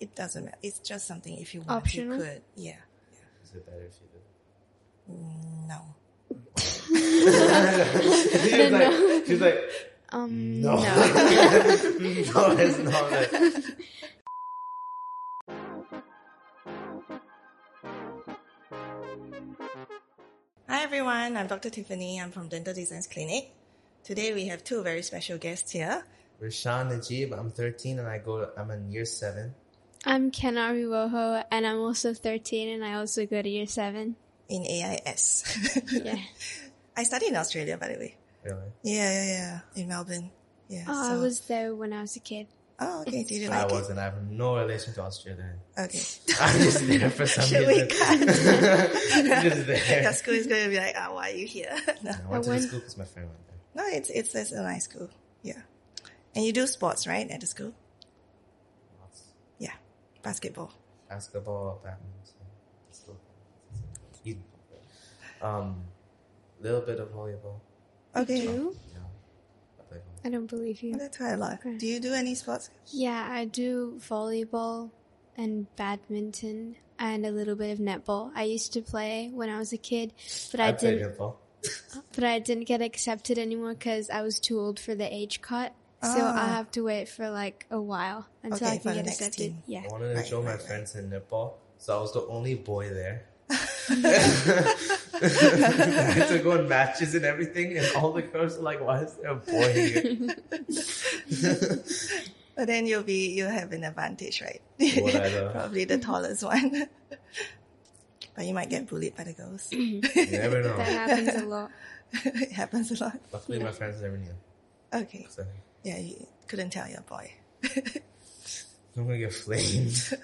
It doesn't matter. It's just something if you want, Optional? you could. Yeah. Is it better if you do? No. She's like, no. No. No, it's not it. Hi everyone, I'm Dr. Tiffany. I'm from Dental Designs Clinic. Today we have two very special guests here. Rashan Najib, I'm 13 and I'm in year 7. I'm Kenari Woho, and I'm also 13, and I also go to year 7. In AIS. Yeah. I studied in Australia, by the way. Really? Yeah. In Melbourne. Yeah. Oh, I was there when I was a kid. Oh, okay. Did you I like it? wasn't. I have no relation to Australia. Okay. I'm just there for some Should we reason. cut? Just there. Your school is going to be like, why are you here? No, I went to the school because my friend went there. no, it's a nice school. Yeah. And you do sports, right, at the school? Lots. Yeah. Basketball. Basketball, badminton. Little bit of volleyball. Okay. You? Yeah. I play volleyball. I don't believe you. That's quite a lot. Okay. Do you do any sports? Yeah, I do volleyball and badminton and a little bit of netball. I used to play when I was a kid, but I played didn't. netball. But I didn't get accepted anymore because I was too old for the age cut. So I have to wait for like a while until Okay, I for can the get next accepted. team. Yeah. I wanted to show my friends in netball, so I was the only boy there. I had to go in matches and everything, and all the girls were like, "Why is there a boy here?" But then you'll have an advantage, right? Whatever. Probably the tallest one. But you might get bullied by the girls. You never know. That happens a lot. It happens a lot. Luckily, my friends never knew. Okay. So Yeah, you couldn't tell your boy. I'm gonna get flamed.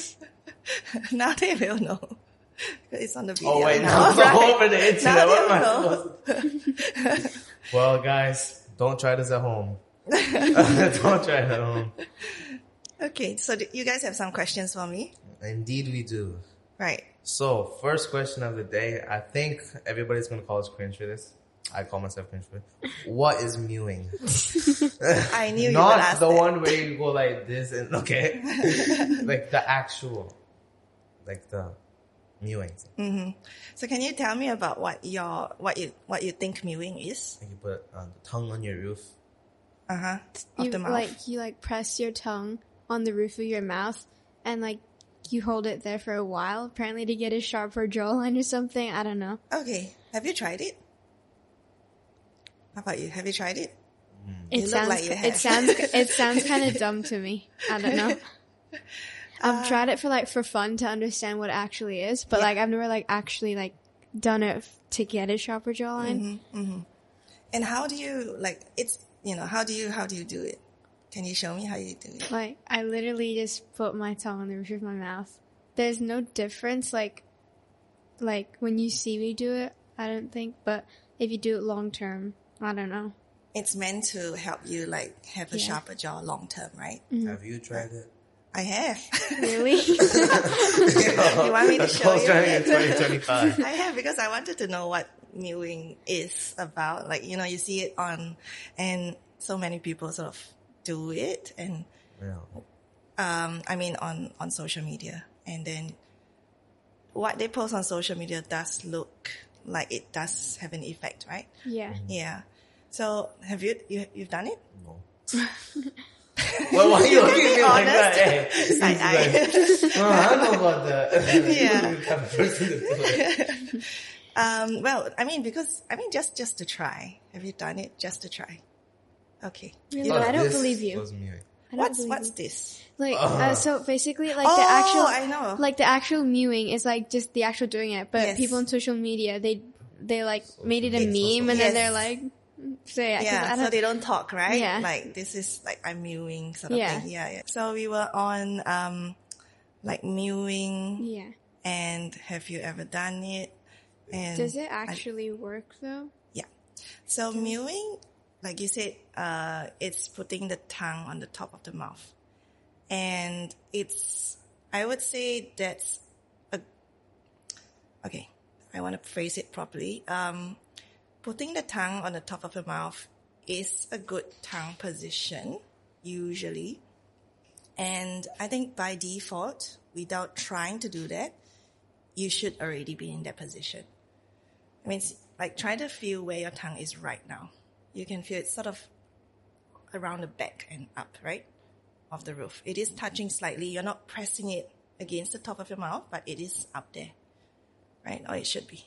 Now they will know. It's on the video. Oh wait, now, now it's right? all over the internet. Now What am I they supposed to? Well, guys, don't try this at home. Don't try it at home. Okay, so you guys have some questions for me? Indeed, we do. Right. So, first question of the day. I think everybody's gonna call us cringe for this. I call myself cringe for it. What is mewing? I knew you would Not ask the that. one where you go like this and okay, like the actual, like the mewing. So can you tell me about what you think mewing is? Like you put the tongue on your roof. Of You the mouth. you press your tongue on the roof of your mouth and like you hold it there for a while, apparently to get a sharper jawline or something. I don't know. Okay. Have you tried it? How about you? Have you tried it? It look sounds like you have. it sounds kind of dumb to me. I don't know. I've tried it for fun to understand what it actually is, but like I've never like actually like done it to get a sharper jawline. And how do you how do you do it? Can you show me how you do it? Like I literally just put my tongue on the roof of my mouth. There's no difference like when you see me do it, I don't think, but if you do it long term, I don't know. It's meant to help you like have a sharper jaw long term, right? Have you tried it? I have. Really? You want me to show you? Trying in 2025. I have because I wanted to know what mewing is about. Like, you see it and so many people sort of do it and, Yeah. on social media. And then what they post on social media does look like it does have an effect, right? Yeah. Yeah. So have you've done it? No. Well, why are you looking at me like that? Honest. Hey, I don't know about that. Yeah. You're the kind of person to do it. Just to try. Have you done it just to try? Okay. Really? Oh, I don't this believe you. was mewing. I don't believe What's you. this? Like, so basically, like Oh, the actual, I know. like the actual mewing is like just the actual doing it. But Yes. people on social media, they like made it a It's meme, and social. then they're like, so yeah, 'cause I Yeah, don't- so they don't talk, right? Yeah. Like this is like I'm mewing sort of Yeah. thing. Yeah. So we were on like mewing, yeah. and have you ever done it? And Does it actually work though? Yeah. So mewing, like you said, it's putting the tongue on the top of the mouth. And I would say that's okay, I want to phrase it properly. Putting the tongue on the top of the mouth is a good tongue position, usually. And I think by default, without trying to do that, you should already be in that position. I mean, like try to feel where your tongue is right now. You can feel it sort of around the back and up, right? Of the roof. It is touching slightly. You're not pressing it against the top of your mouth, but it is up there, right? Or it should be.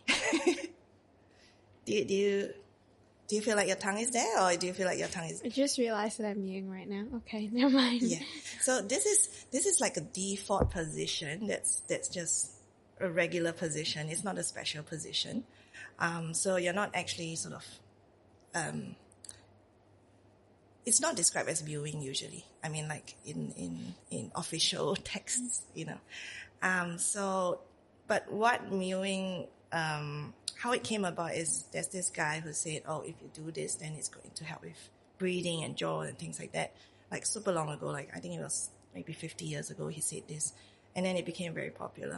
Do you feel like your tongue is there, or do you feel like your tongue is? I just realized that I'm mewing right now. Okay, never mind. Yeah. So this is like a default position. That's just a regular position. It's not a special position. So you're not actually sort of. It's not described as mewing usually. I mean, like in official texts, you know. But what mewing, how it came about is there's this guy who said, oh, if you do this, then it's going to help with breathing and jaw and things like that. Like super long ago, like I think it was maybe 50 years ago, he said this. And then it became very popular.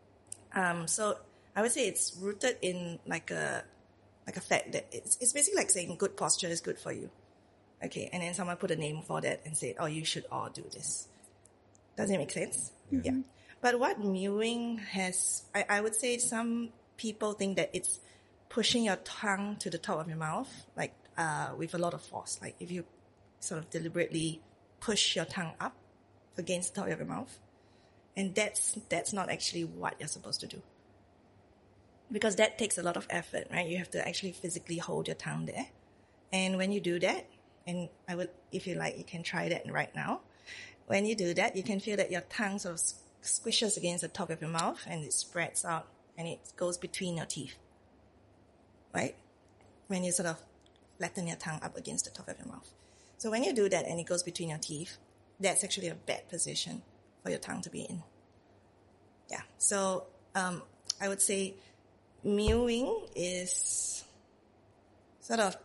So I would say it's rooted in like a fact that it's basically like saying good posture is good for you. Okay, and then someone put a name for that and said, oh, you should all do this. Does it make sense? Yeah. But what mewing has, I would say some people think that it's pushing your tongue to the top of your mouth, like with a lot of force. Like if you sort of deliberately push your tongue up against the top of your mouth. And that's not actually what you're supposed to do. Because that takes a lot of effort, right? You have to actually physically hold your tongue there. And when you do that, and I would, if you like, you can try that right now. When you do that, you can feel that your tongue sort of squishes against the top of your mouth and it spreads out and it goes between your teeth, right? When you sort of flatten your tongue up against the top of your mouth. So when you do that and it goes between your teeth, that's actually a bad position for your tongue to be in. Yeah. So I would say mewing is sort of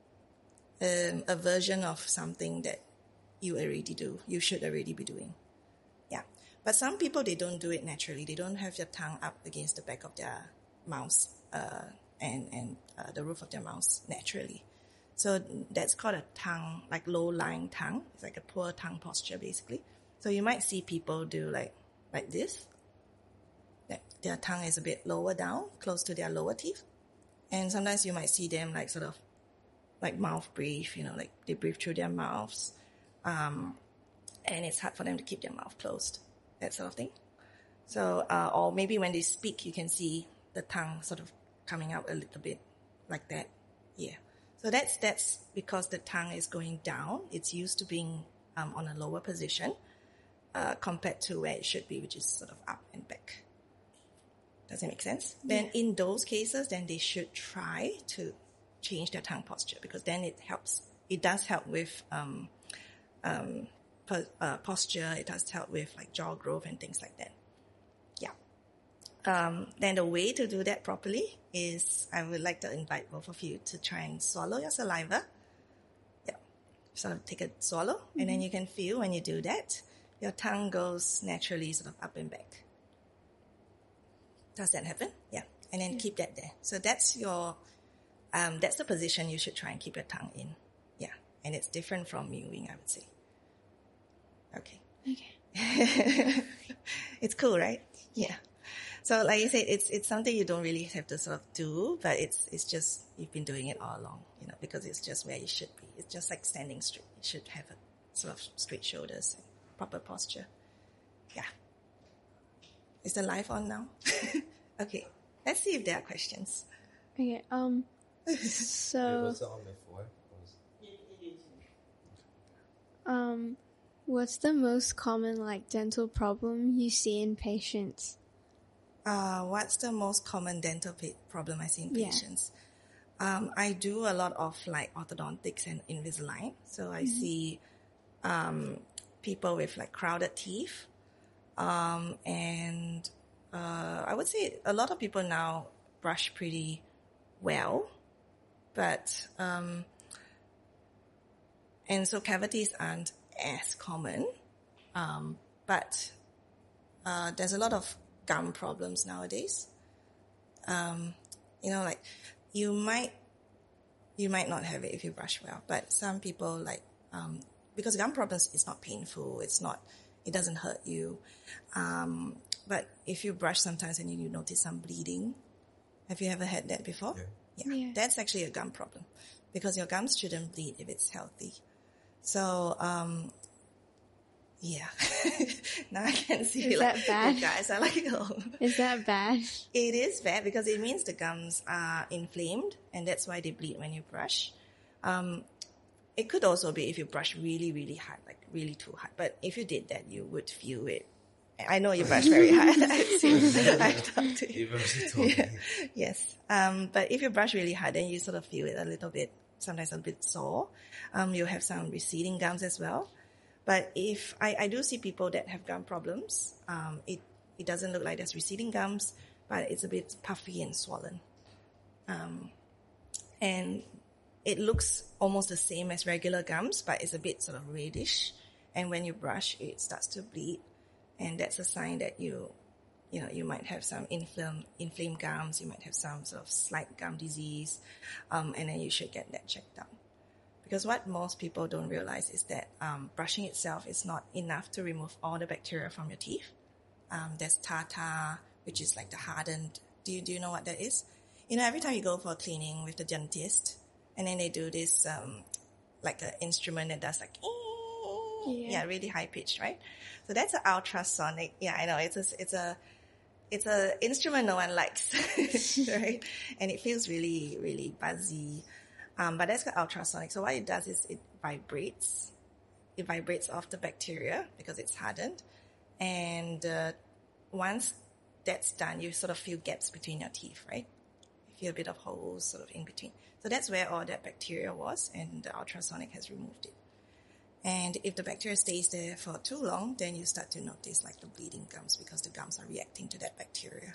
a version of something that you already do. You should already be doing. Yeah. But some people, they don't do it naturally. They don't have their tongue up against the back of their mouth and the roof of their mouth naturally. So that's called a tongue, like low-lying tongue. It's like a poor tongue posture, basically. So you might see people do like this. That their tongue is a bit lower down, close to their lower teeth. And sometimes you might see them like sort of like mouth breathe, you know, like they breathe through their mouths. And it's hard for them to keep their mouth closed, that sort of thing. So, or maybe when they speak, you can see the tongue sort of coming out a little bit like that. Yeah. So that's because the tongue is going down. It's used to being on a lower position compared to where it should be, which is sort of up and back. Does it make sense? Yeah. Then in those cases, then they should try to change their tongue posture because then it helps. It does help with posture. It does help with like jaw growth and things like that. Yeah. Then the way to do that properly is I would like to invite both of you to try and swallow your saliva. Yeah. Sort of take a swallow and then you can feel when you do that, your tongue goes naturally sort of up and back. Does that happen? Yeah. And then keep that there. So that's your, that's the position you should try and keep your tongue in. Yeah. And it's different from mewing, I would say. Okay. It's cool, right? Yeah. So like you said, it's something you don't really have to sort of do, but it's just, you've been doing it all along, you know, because it's just where you should be. It's just like standing straight. You should have a sort of straight shoulders and proper posture. Yeah. Is the live on now? Okay. Let's see if there are questions. Okay. So. Was it on before? What's the most common like dental problem you see in patients? What's the most common dental problem I see in patients? I do a lot of like orthodontics and Invisalign. So I see people with like crowded teeth. And I would say a lot of people now brush pretty well. But, and so cavities aren't as common. But there's a lot of gum problems nowadays. You know, like you might not have it if you brush well, but some people like because gum problems is not painful. It doesn't hurt you. But if you brush sometimes and you notice some bleeding, have you ever had that before? Yeah. That's actually a gum problem because your gums shouldn't bleed if it's healthy. So, yeah. Now I can see Is that bad? you guys are like, oh. Is that bad? It is bad because it means the gums are inflamed and that's why they bleed when you brush. It could also be if you brush really, really hard, like really too hard. But if you did that, you would feel it. I know you brush very hard. I've talked to you. You've already told me. Yes. But if you brush really hard, then you sort of feel it a little bit, sometimes a bit sore. You have some receding gums as well. But if I do see people that have gum problems, it doesn't look like there's receding gums, but it's a bit puffy and swollen. And it looks almost the same as regular gums, but it's a bit sort of reddish. And when you brush, it starts to bleed. And that's a sign that you might have some inflamed gums, you might have some sort of slight gum disease, and then you should get that checked out. Because what most people don't realize is that brushing itself is not enough to remove all the bacteria from your teeth. There's tartar, which is like the hardened. Do you know what that is? Every time you go for cleaning with the dentist, and then they do this like an instrument that does like really high pitch, right? So that's an ultrasonic. Yeah, I know it's a instrument no one likes, right? And it feels really, really buzzy. But that's got ultrasonic. So what it does is it vibrates. It vibrates off the bacteria because it's hardened. And once that's done, you sort of feel gaps between your teeth, right? You feel a bit of holes sort of in between. So that's where all that bacteria was, and the ultrasonic has removed it. And if the bacteria stays there for too long, then you start to notice like the bleeding gums because the gums are reacting to that bacteria.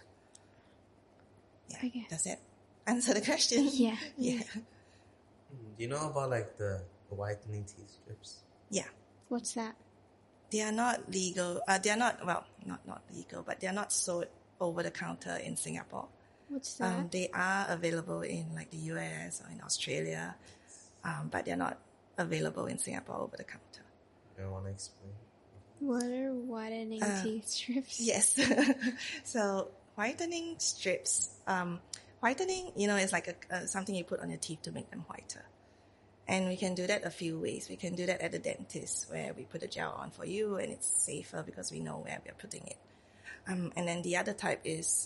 Yeah. Okay. Does that answer the question? Yeah. Yeah. Do you know about like the whitening teeth strips? Yeah. What's that? They are not legal. They are not, well, not legal, but they are not sold over the counter in Singapore. What's that? They are available in like the US or in Australia, but they're not available in Singapore over the counter. You want to explain? What are whitening teeth strips? Yes. So whitening strips, whitening, is like something you put on your teeth to make them whiter. And we can do that a few ways. We can do that at the dentist where we put a gel on for you and it's safer because we know where we're putting it. And then the other type is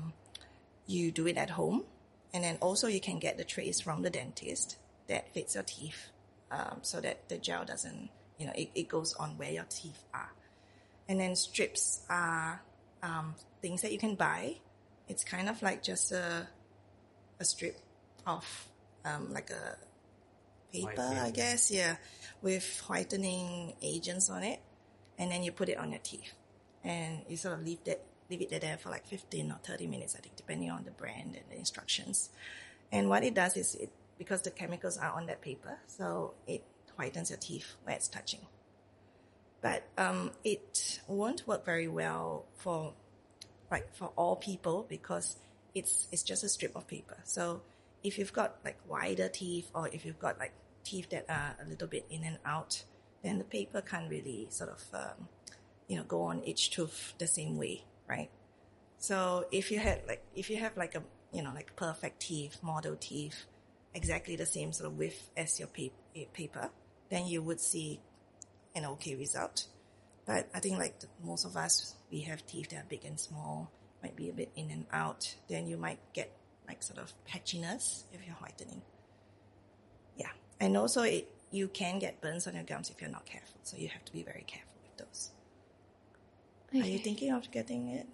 you do it at home. And then also you can get the trays from the dentist that fits your teeth so that the gel doesn't, it goes on where your teeth are. And then strips are things that you can buy. It's kind of like just a strip of like a paper, I guess, with whitening agents on it, and then you put it on your teeth, and you sort of leave it there for like 15 or 30 minutes, I think, depending on the brand and the instructions. And what it does is because the chemicals are on that paper, so it whitens your teeth where it's touching. But it won't work very well for all people because it's just a strip of paper. So if you've got like wider teeth or if you've got like teeth that are a little bit in and out, then the paper can't really sort of, go on each tooth the same way, right? So if you have like a, like perfect teeth, model teeth, exactly the same sort of width as your paper, then you would see an okay result. But I think like most of us, we have teeth that are big and small, might be a bit in and out, then you might get like sort of patchiness if you're whitening. Yeah. And also you can get burns on your gums if you're not careful. So you have to be very careful with those. Okay. Are you thinking of getting it?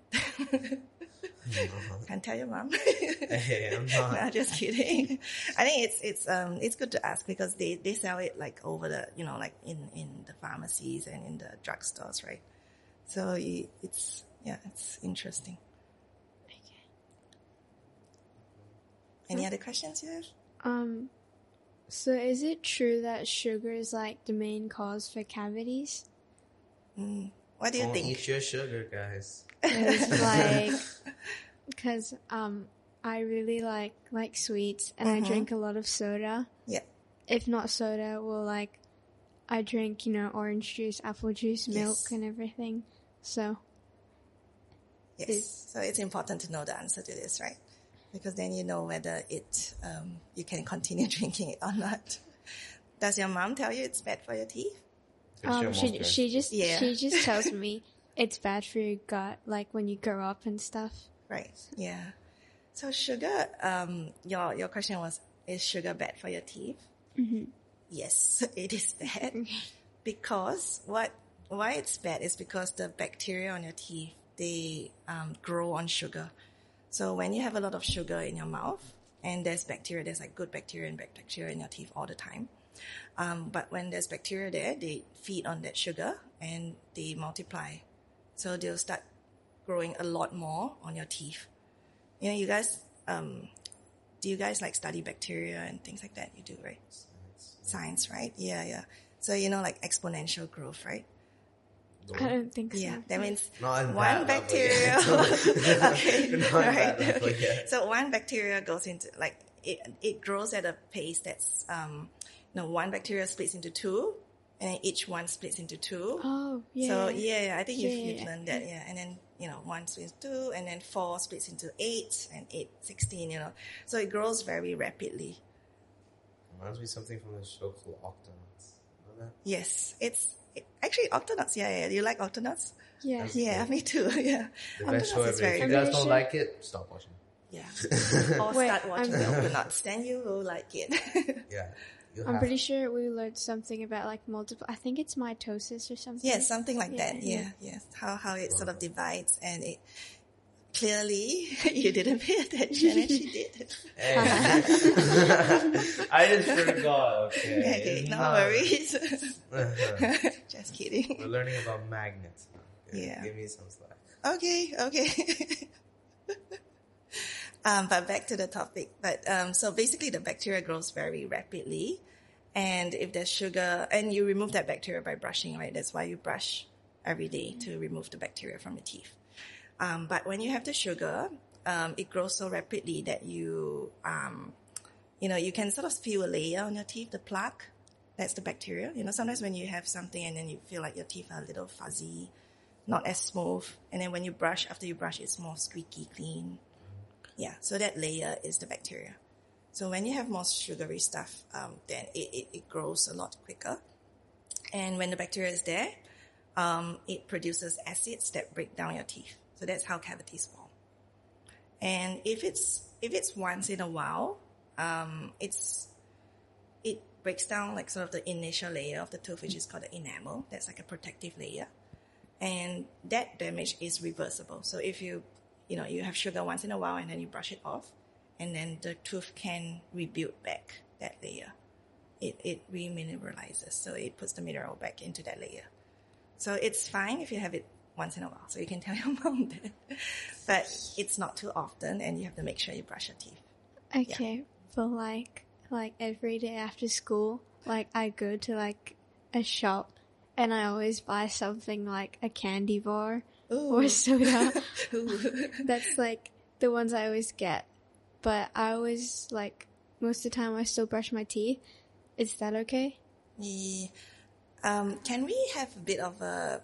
No. Can't tell your mom. Hey, I'm not. No, just kidding. I think it's good to ask because they sell it like over the, like in the pharmacies and in the drugstores, right? So it's interesting. Any other questions you have? So is it true that sugar is like the main cause for cavities? What do you Don't think? eat your sugar, guys. Because I really like sweets and I drink a lot of soda. Yeah. If not soda, well, like I drink, orange juice, apple juice, milk, Yes. and everything. So, Yes. So it's important to know the answer to this, right? Because then you know whether you can continue drinking it or not. Does your mom tell you it's bad for your teeth? she just Yeah. she just tells me it's bad for your gut, like when you grow up and stuff. Right. Yeah. So sugar, your question was, is sugar bad for your teeth? Mm-hmm. Yes, it is bad. Because why it's bad is because the bacteria on your teeth, they grow on sugar. So when you have a lot of sugar in your mouth, and there's like good bacteria and bad bacteria in your teeth all the time. But when there's bacteria there, they feed on that sugar and they multiply. So they'll start growing a lot more on your teeth. You guys, do you guys like study bacteria and things like that? You do, right? Science, right? Yeah. So like exponential growth, right? I don't think so. Yeah, that means Not in one that level bacteria. yet. Okay, Not in right. that level yet. So one bacteria goes into it grows at a pace that's one bacteria splits into two, and then each one splits into two. Oh, yeah. So yeah, I think you've Yeah. learned that. Yeah, and then one splits into two, and then 4 splits into 8, and 8, 16. So it grows very rapidly. Reminds me something from the show called Octonauts. Know that? Yes, actually Octonauts. Yeah. Do you like Octonauts? Yeah. Yeah, me too. Yeah. The best show Octonauts is ever. very If you good. guys I'm don't pretty like it, stop watching. Yeah. Or Wait, start watching I'm- Octonauts, then you will like it. Yeah. You I'm have pretty sure we learned something about like multiple. I think it's mitosis or something. Yeah, something like that. Yeah. Yeah. How it sort of divides, and it clearly you didn't pay attention, and she did. Hey. I just forgot. Okay. Okay, no Nah. worries. Uh-huh. Just kidding. We're learning about magnets now. Yeah. Give me some slack. Okay. But back to the topic. But so basically, the bacteria grows very rapidly, and if there's sugar, and you remove that bacteria by brushing, right? That's why you brush every day to remove the bacteria from your teeth. But when you have the sugar, it grows so rapidly that you can sort of feel a layer on your teeth, the plaque. That's the bacteria. Sometimes when you have something and then you feel like your teeth are a little fuzzy, not as smooth. And then when you brush, after you brush, it's more squeaky clean. Yeah, so that layer is the bacteria. So when you have more sugary stuff, then it grows a lot quicker. And when the bacteria is there, it produces acids that break down your teeth. So that's how cavities form. And if it's once in a while, it breaks down like sort of the initial layer of the tooth, which is called the enamel. That's like a protective layer. And that damage is reversible. So if you have sugar once in a while and then you brush it off, and then the tooth can rebuild back that layer. It remineralizes. So it puts the mineral back into that layer. So it's fine if you have it once in a while. So you can tell your mom that. But it's not too often, and you have to make sure you brush your teeth. Okay, but like every day after school, like I go to like a shop and I always buy something like a candy bar or soda. That's like the ones I always get. But I always like most of the time I still brush my teeth. Is that okay? Yeah. Can we have a bit of a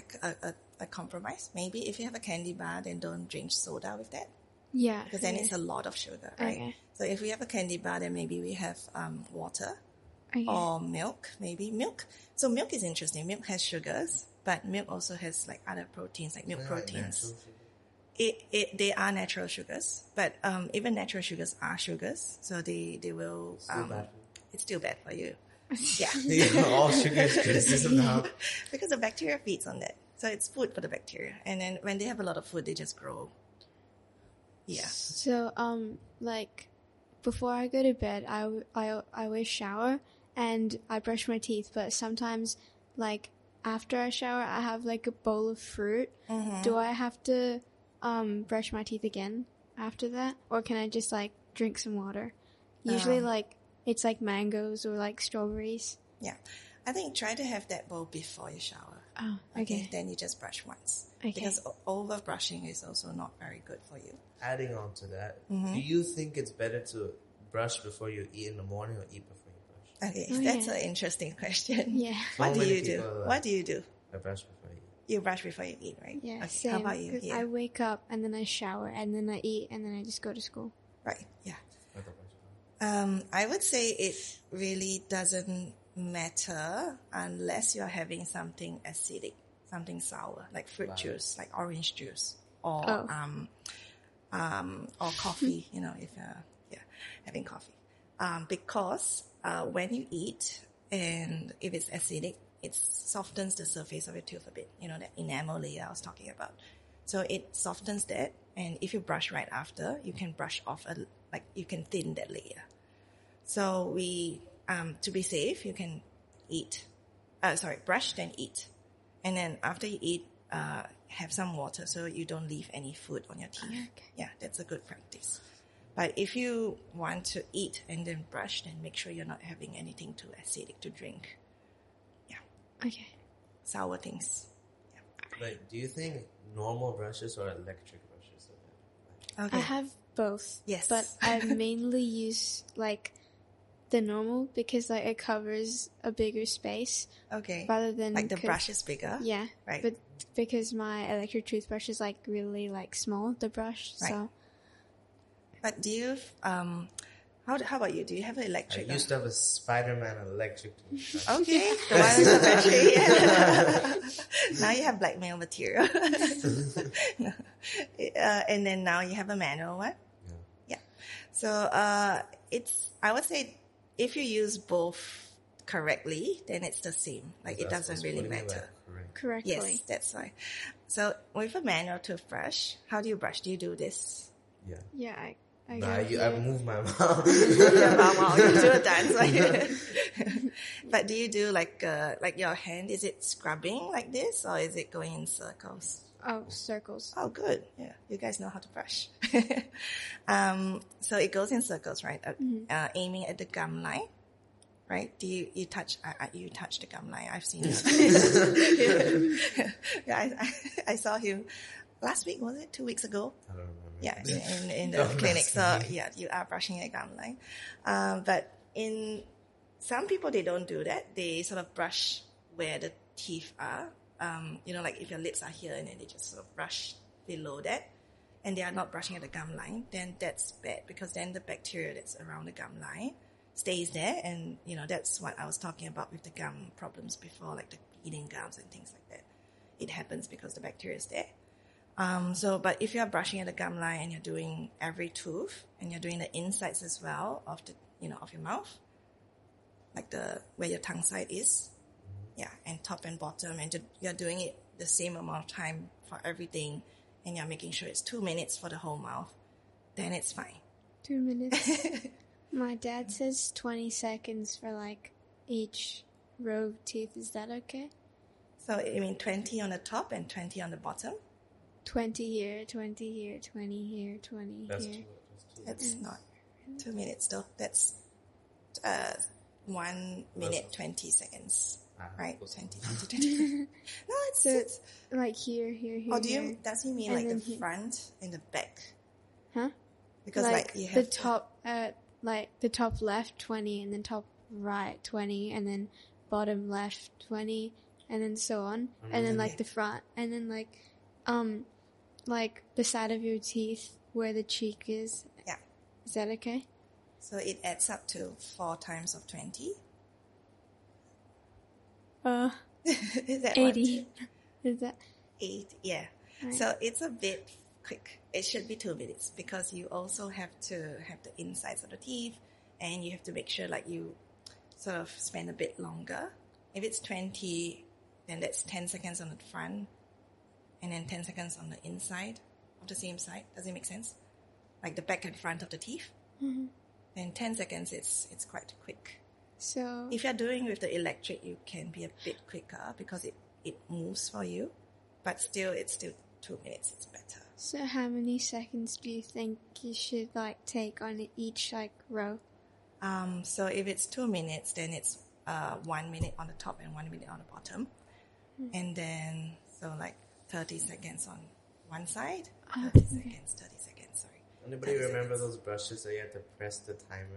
compromise? Maybe if you have a candy bar, then don't drink soda with that. Yeah. Because then it's a lot of sugar, right? Okay. So if we have a candy bar, then maybe we have water Okay. or milk, maybe milk. So milk is interesting. Milk has sugars, but milk also has like other proteins, like milk proteins. They are natural sugars, but even natural sugars are sugars, so they will. Still bad. It's still bad for you. Yeah. All sugar is criticism now. Because the bacteria feeds on that. So it's food for the bacteria. And then when they have a lot of food, they just grow. Yeah. So, like, before I go to bed, I always shower and I brush my teeth, but sometimes, like, after I shower, I have, like, a bowl of fruit. Mm-hmm. Do I have to, brush my teeth again after that? Or can I just, like, drink some water? Usually, like, it's, like, mangoes or, like, strawberries. Yeah. I think try to have that bowl before you shower. Oh, okay. Then you just brush once. Okay. Because over brushing is also not very good for you. Adding on to that, do you think it's better to brush before you eat in the morning or eat before you brush? Okay, Oh, that's yeah. an interesting question. Yeah. What do many you do? people, What do you do? I brush before I eat. You brush before you eat, right? Yeah, Okay. same. How about you? 'Cause Yeah. I wake up and then I shower and then I eat and then I just go to school. Right. Yeah. What about you? I would say it really doesn't matter unless you're having something acidic, something sour, like fruit Wow. juice, like orange juice, or Oh. or coffee. You know, if you're having coffee, because when you eat and if it's acidic, it softens the surface of your tooth a bit. You know, that enamel layer I was talking about. So it softens that, and if you brush right after, you can brush off you can thin that layer. So to be safe, you can brush then eat. And then after you eat, have some water so you don't leave any food on your teeth. Okay. Yeah, that's a good practice. But if you want to eat and then brush, then make sure you're not having anything too acidic to drink. Yeah, Okay. sour things. But do you think normal brushes or electric brushes are better? Okay. I have both. Yes. But I mainly use like the normal because like it covers a bigger space Okay. rather than Like the 'cause- brush is bigger. Yeah. Right. But because my electric toothbrush is like really like small, the brush. Right. So But do you, how about you? Do you have an I electric? used to have a Spider-Man electric toothbrush. Okay, the one with the battery. Yeah. Now you have blackmail material. No. And then now you have a manual one. Yeah. So I would say if you use both correctly, then it's the same. Like it That's doesn't really what do you mean by matter. correct? correctly. Yes, that's why. So with a manual toothbrush, how do you brush? Do you do this? Yeah. Yeah, I Nah, go I here. move my mouth. Yeah, wow, you do a dance. Like, but do you do like your hand? Is it scrubbing like this, or is it going in circles? Oh, circles. Oh, good. Yeah, you guys know how to brush. So it goes in circles, right? Aiming at the gum line, right? Do you touch? You touch the gum line. I've seen you. Yeah, I saw him last week. Was it 2 weeks ago? I don't remember. Yeah, in the Don't clinic. ask So me. yeah, you are brushing your gum line. But in some people, they don't do that. They sort of brush where the teeth are. You know, like if your lips are here and then they just sort of brush below that, and they are not brushing at the gum line, then that's bad because then the bacteria that's around the gum line stays there, and you know that's what I was talking about with the gum problems before, like the bleeding gums and things like that. It happens because the bacteria is there. But if you're brushing at the gum line and you're doing every tooth and you're doing the insides as well of of your mouth, like where your tongue side is, yeah, and top and bottom, and you're doing it the same amount of time for everything, and you're making sure it's 2 minutes for the whole mouth, then it's fine. 2 minutes. My dad says 20 seconds for like each row of teeth. Is that okay? So I mean 20 on the top and 20 on the bottom. 20 here, 20 here, 20 here, 20 That's here. too. That's not 2 minutes though. That's 1 minute 20 seconds. Right? 20, 20, 20. No, it's Like here, here, here. or here. does he mean And like the then here. front and the back? Huh? Because like you have the top, like the top left 20, and then top right 20, and then bottom left 20, and then so on, and then like the front, and then like the side of your teeth where the cheek is. Yeah. Is that okay? So it adds up to 4 times of 20. Is that 80. Is that? 8? Yeah. Right. So it's a bit quick. It should be 2 minutes because you also have to have the insides of the teeth, and you have to make sure like you sort of spend a bit longer. If it's 20, then that's 10 seconds on the front, and then 10 seconds on the inside of the same side. Does it make sense? Like the back and front of the teeth. Mm-hmm. Then 10 seconds, it's quite quick. So If you're doing with the electric, you can be a bit quicker because it moves for you, but it's still 2 minutes. It's better. So how many seconds do you think you should like take on each like row? So if it's 2 minutes, then it's 1 minute on the top and 1 minute on the bottom, and then so like 30 seconds on one side, 30 seconds. Sorry. Anybody 30 remember seconds. those brushes that you had to press the timer?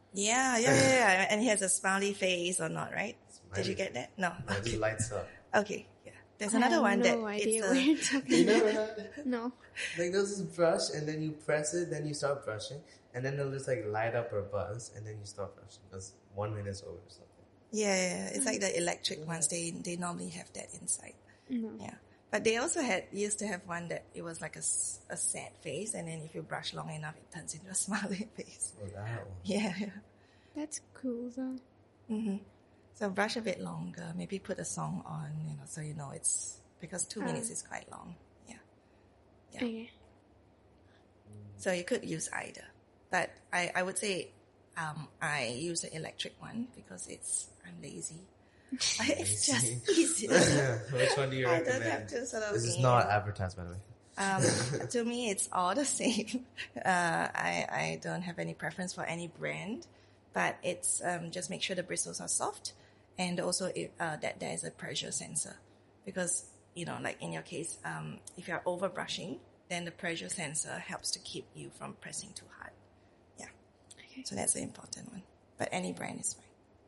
Yeah. And he has a smiley face or not, right? Did you Smiley. get that? No. No, it just lights up. Okay, yeah. There's another one that no idea it's what you're talking You about. never had No. like there's this brush and then you press it, then you start brushing, and then it'll just like light up her buttons, and then you start brushing because 1 minute's over or something. yeah. It's like the electric ones. They normally have that inside. No. Yeah. But they also used to have one that it was like a sad face, and then if you brush long enough, it turns into a smiling face. Oh, that one. Yeah. That's cool though. Mm-hmm. So brush a bit longer. Maybe put a song on, so you know it's because 2 minutes is quite long. Yeah. Okay. So you could use either, but I would say I use the electric one because I'm lazy. It's just easier. Yeah. Which one do you I don't recommend? have to sort of. This is not advertised, by the way. To me, it's all the same. I don't have any preference for any brand, but it's just make sure the bristles are soft, and also that there is a pressure sensor, because like in your case, if you are over brushing, then the pressure sensor helps to keep you from pressing too hard. Yeah. Okay. So that's the important one. But any brand is fine.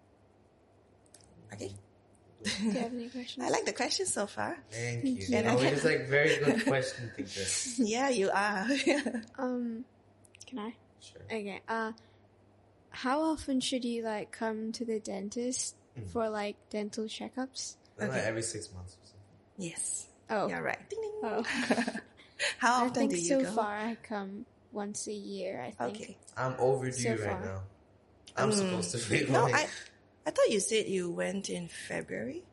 Okay. Do you have any questions? I like the questions so far. Thank you. you. We're just like very good question thinkers. Yeah, you are. Can I? Sure. Okay. How often should you like come to the dentist for like dental checkups? Like Okay. every 6 months or something. Yes. Oh. You're right. Ding, ding. Oh. How I often think do you so go? far I come once a year, I think. Okay. I'm overdue So right far. now. I'm supposed to be No, going. I thought you said you went in February.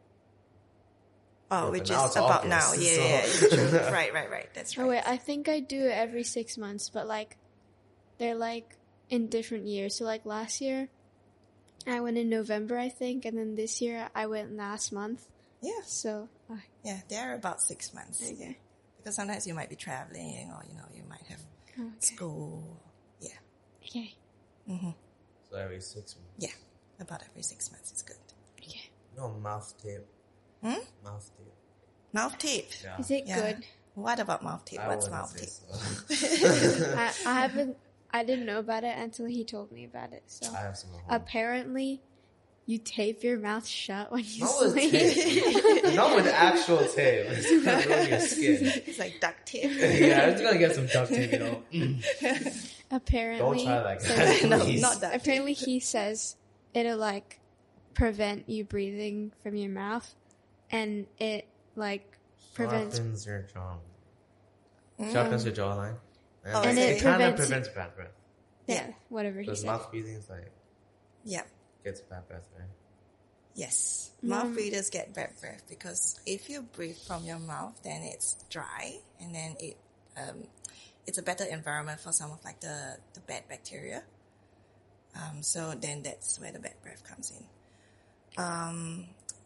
Oh, Yeah, which but now is it's about August, now. Yeah, so- yeah, it's true. Right. That's right. Oh wait, I think I do it every 6 months, but like they're like in different years. So like last year I went in November, I think, and then this year I went last month. Yeah, So yeah, they're about 6 months. okay. Because sometimes you might be traveling, or you might have Okay. school. Yeah, Okay. So every 6 months. yeah, about every 6 months is good. Okay. No, mouth tape. Hmm? Mouth tape. Mouth tape. Yeah. Is it Yeah. good? What about mouth tape? I What's wouldn't mouth say tape? so. I didn't know about it until he told me about it. So I have some at home. apparently you tape your mouth shut when you Not with sleep. tape. Not with actual tape. It's gonna ruin your skin. It's like duct tape. Yeah, I'm just gonna get some duct tape, Apparently Don't try that, so- guys. No, Please. not duct tape. apparently he says it'll like prevent you breathing from your mouth, and it like prevents Sharpens your jaw. Sharpens your jawline. Oh, And okay. it kind of prevents- prevents bad breath. yeah, whatever he Because said. mouth breathing is like, Yeah. gets bad breath, right? Yes. Mouth breathers get bad breath because if you breathe from your mouth, then it's dry, and then it's a better environment for some of like the bad bacteria. So then that's where the bad breath comes in.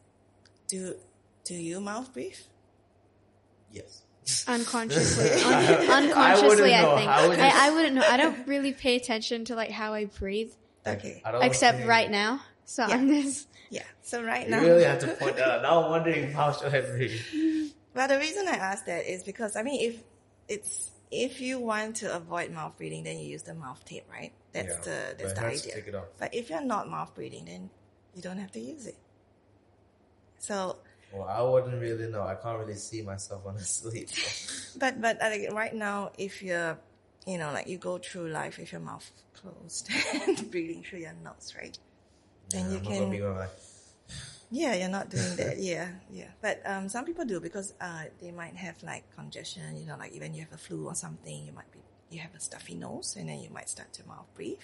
Do you mouth breathe? Yes. Unconsciously, I I know. think. I wouldn't- I wouldn't know. I don't really pay attention to like how I breathe, Okay. I don't except think- right now. So I'm just Yeah. So right You now, really have to point that out. Now I'm wondering how should I breathe? well, the reason I asked that is because I mean, if you want to avoid mouth breathing, then you use the mouth tape, right? That's Yeah, the but it hurts to idea. take it off. But if you're not mouth breathing, then you don't have to use it. So, Well, I wouldn't really know. I can't really see myself when I sleep. So. but right now, if you're, like you go through life with your mouth closed and breathing through your nose, right? Then you I'm not gonna be can. going like, Yeah, you're not doing that. Yeah. But some people do because they might have like congestion. Like when you have a flu or something, you have a stuffy nose, and then you might start to mouth breathe.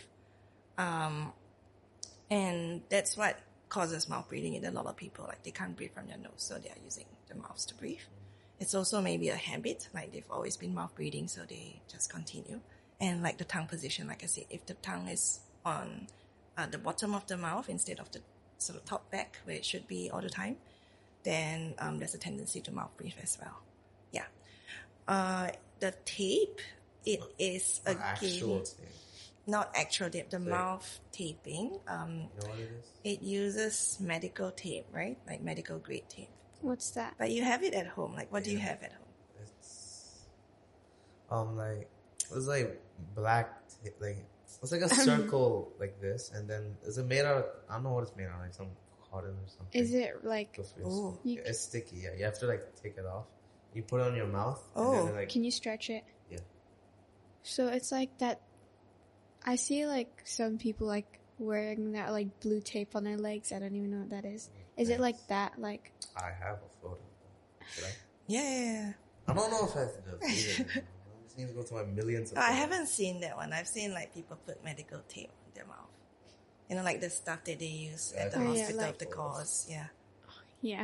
And that's what causes mouth breathing in a lot of people. Like they can't breathe from their nose, so they are using the mouths to breathe. It's also maybe a habit, like they've always been mouth breathing, so they just continue. And like the tongue position, like I said, if the tongue is on the bottom of the mouth instead of the sort of top back where it should be all the time, then there's a tendency to mouth breathe as well. Yeah. The tape, it is again actual tape. not actual tape. The mouth taping. You know what it is? It uses medical tape, right? Like medical grade tape. what's that? But you have it at home. Like, what do you have at home? It's like it was like black tape, like It's like a circle like this, and then is it made out of, I don't know what it's made out of, like some cotton or something. Is it like... Ooh. It's sticky, yeah. You have to like take it off. You put it on your mouth. Oh. And then it, like, Can you stretch it? yeah. So it's like that... I see like some people like wearing that like blue tape on their legs. I don't even know what that is. Is it like that? Like... I have a photo. Should I? Yeah. I don't know if I have to do it. I just need to go to my millions of I photos. haven't seen that one. I've seen like people put medical tape on their mouth. You know, like the stuff that they use at the Oh, yeah, hospital, like- the gauze. Yeah. Yeah.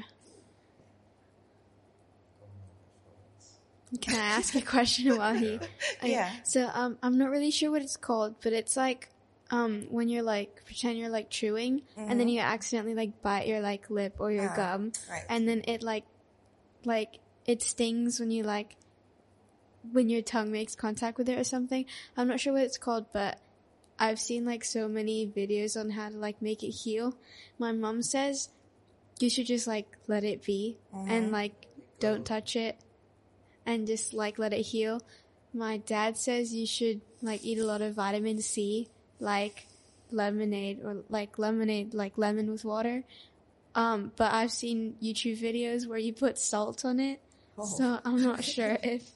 Can I ask a question while he... Okay, Yeah. So, I'm not really sure what it's called, but it's like, when you're like, pretend you're like chewing, and then you accidentally like bite your like lip or your gum, Right. and then it like, it stings when you like, when your tongue makes contact with it or something. I'm not sure what it's called, but I've seen like so many videos on how to like make it heal. My mom says you should just like let it be and like don't touch it and just like let it heal. My dad says you should like eat a lot of vitamin C, like lemonade like lemon with water. But I've seen YouTube videos where you put salt on it. So I'm not sure if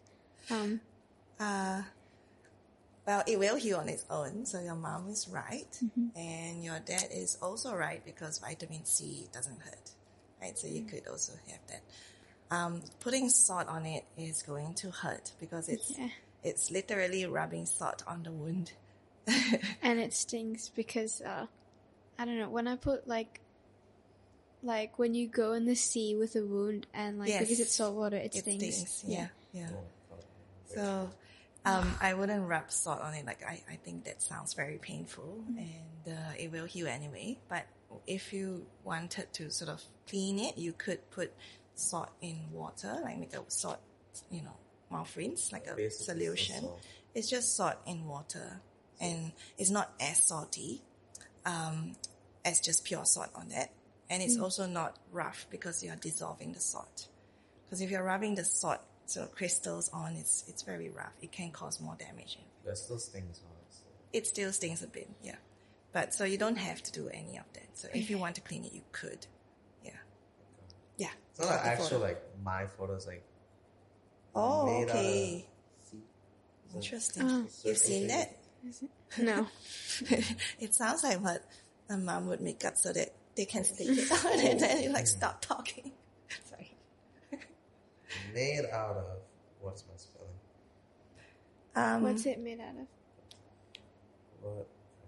Well, it will heal on its own. So your mom is right, and your dad is also right because vitamin C doesn't hurt, right? So you could also have that. Putting salt on it is going to hurt because it's literally rubbing salt on the wound. and it stings because I don't know, when I put like when you go in the sea with a wound and like Yes. because it's salt water, it It stings. stings. Yeah. So, I wouldn't rub salt on it. Like, I think that sounds very painful and it will heal anyway. But if you wanted to sort of clean it, you could put salt in water, like make a salt, mouth rinse, like a Basically, solution. salt. It's just salt in water and it's not as salty as just pure salt on that. And it's also not rough because you're dissolving the salt. Because if you're rubbing the salt, so crystals on, it's very rough. It can cause more damage. That still stings, honestly. It still stings a bit, yeah. But so you don't have to do any of that. So if you want to clean it, you could. Yeah. Yeah. It's not an Got the actual, photo. like, my photos, like, Oh, made out okay. of Interesting. You've seen that? No. It sounds like what a mom would make up so that they can stick it on and then you like stop talking. Sorry. made out of, what's my spelling? What's it made out of? What?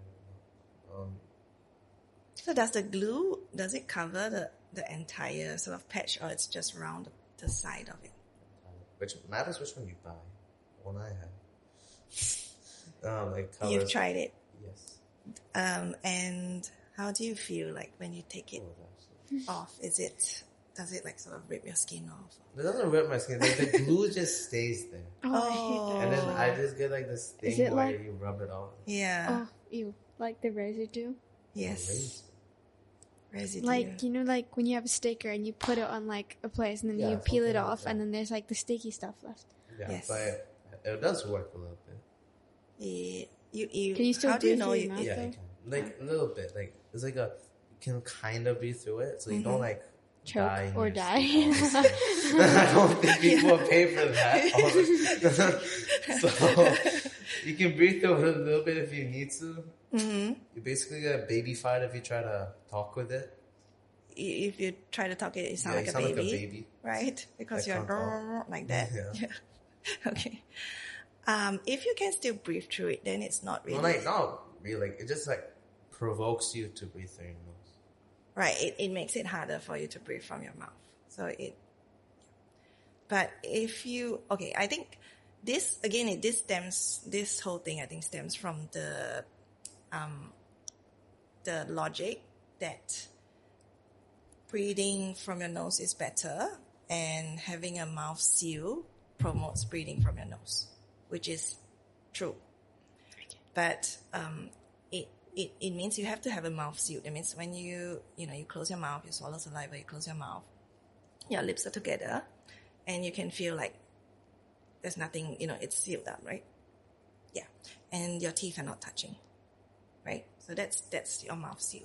So does the glue, does it cover the entire sort of patch or it's just around the side of it? Which matters which one you buy. The one I have. It covers. You've tried it. Yes. And how do you feel like when you take it Oh, absolutely. off? Does it like sort of rip your skin off? It doesn't rip my skin. Like, the glue just stays there. Oh, I hate that. And then I just get like this Is thing it where like- you rub it off. Yeah. Oh, ew. Like the residue. Yes. Residue. Like, you know, like when you have a sticker and you put it on like a place and then Yeah, you peel it something like off that. and then there's like the sticky stuff left. Yeah, Yes. but it does work a little bit. Yeah. You Can you still how do you breathe know through you, your mouth? Yeah, Okay. you can. Like a little bit. Like it's like you can kind of breathe through it, so you don't like Choke die in or your die. sleep, honestly. I don't think people will pay for that. So you can breathe through it a little bit if you need to. Mm-hmm. You basically get a baby fight if you try to talk with it. If you try to talk it sound Yeah, like you a sound baby. like a baby. Right? Because I you're can't like that. Yeah. Okay. If you can still breathe through it, then it's not really... Well, like not really. Like, it just like provokes you to breathe through your nose. Right. It makes it harder for you to breathe from your mouth. But if you, okay, I think this whole thing I think stems from the logic that breathing from your nose is better and having a mouth seal promotes breathing from your nose, which is true. But, it means you have to have a mouth seal. It means when you close your mouth, you swallow saliva, you close your mouth, your lips are together, and you can feel like there's nothing, it's sealed up, right? Yeah. And your teeth are not touching. So that's your mouth seal.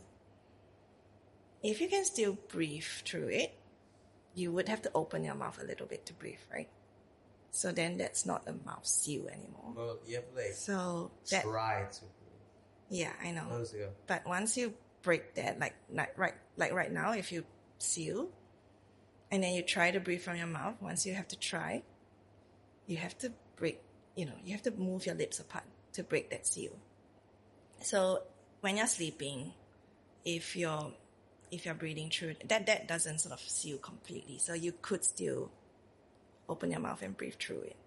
If you can still breathe through it, you would have to open your mouth a little bit to breathe, right? So then that's not a mouth seal anymore. Well, you have to like So that, try to. yeah, I know. How does it go? But once you break that, like right now, if you seal, and then you try to breathe from your mouth, once you have to try, you have to break, you have to move your lips apart to break that seal. So when you're sleeping, if you're breathing through it, that doesn't sort of seal completely. So you could still open your mouth and breathe through it.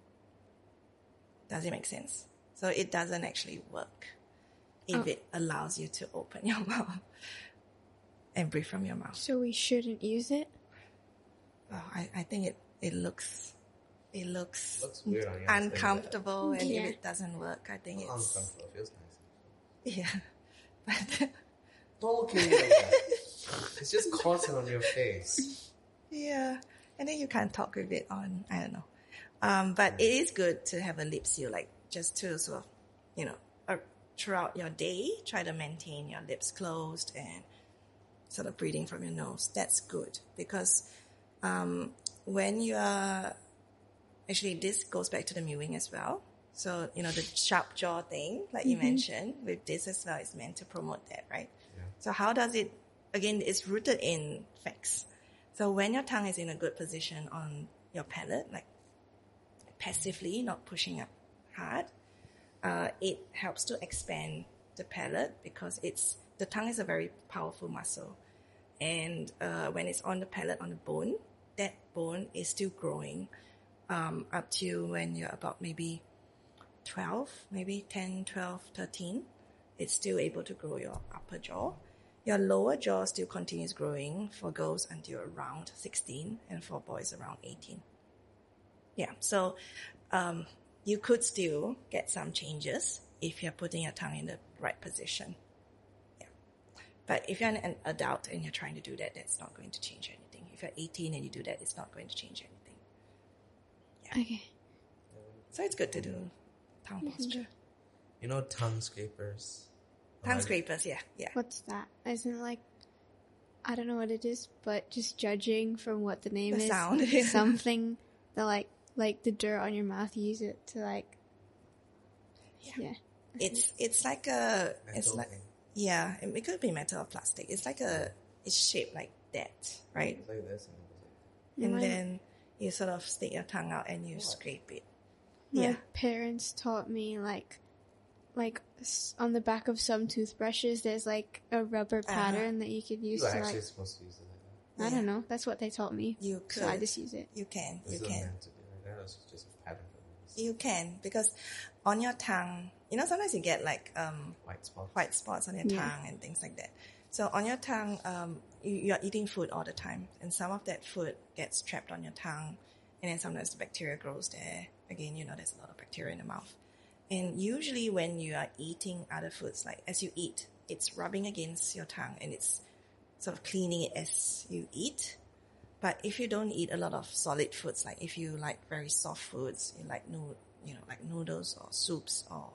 Does it make sense? So it doesn't actually work if it allows you to open your mouth and breathe from your mouth. So we shouldn't use it? Oh, I think it looks Looks weird on you. uncomfortable, and Yeah. if it doesn't work, I think it's Uncomfortable. It feels nice. yeah. But Don't look at me like that. It's just constant on your face. yeah, and then you can't talk with it on. I don't know. But it is good to have a lip seal, like just to sort of, throughout your day, try to maintain your lips closed and sort of breathing from your nose. That's good because when you are actually, this goes back to the mewing as well. So the sharp jaw thing, like you mentioned, with this as well, is meant to promote that, right? Yeah. So how does it? Again, it's rooted in facts. So when your tongue is in a good position on your palate, like passively, not pushing up hard, it helps to expand the palate because the tongue is a very powerful muscle. And when it's on the palate, on the bone, that bone is still growing up to when you're about maybe 12, maybe 10, 12, 13. It's still able to grow your upper jaw. Your lower jaw still continues growing for girls until around 16 and for boys around 18. Yeah, so you could still get some changes if you're putting your tongue in the right position. Yeah, but if you're an adult and you're trying to do that, that's not going to change anything. If you're 18 and you do that, it's not going to change anything. Yeah. Okay. So it's good to do tongue posture. Tongue scrapers. Tongue scrapers, yeah. What's that? Isn't it like, I don't know what it is, but just judging from what the name The is. sound. Something that like the dirt on your mouth, you use it to like, yeah. It's like a, it's Metal like, thing. yeah, it could be metal or plastic. It's like it's shaped like that, right? It's like this. And My- then you sort of stick your tongue out and you scrape it. My Yeah. parents taught me like on the back of some toothbrushes, there's like a rubber pattern that you could use You're to actually like, supposed to use it like that. I don't know. That's what they taught me. You So I could. just use it. You can. This You isn't can. meant to be like that. It's just a pattern. You can. Because on your tongue, sometimes you get like White spots. on your tongue and things like that. So on your tongue, you're eating food all the time. And some of that food gets trapped on your tongue. And then sometimes the bacteria grows there. Again, there's a lot of bacteria in the mouth. And usually when you are eating other foods, like as you eat, it's rubbing against your tongue and it's sort of cleaning it as you eat. But if you don't eat a lot of solid foods, like if you like very soft foods, you like like noodles or soups or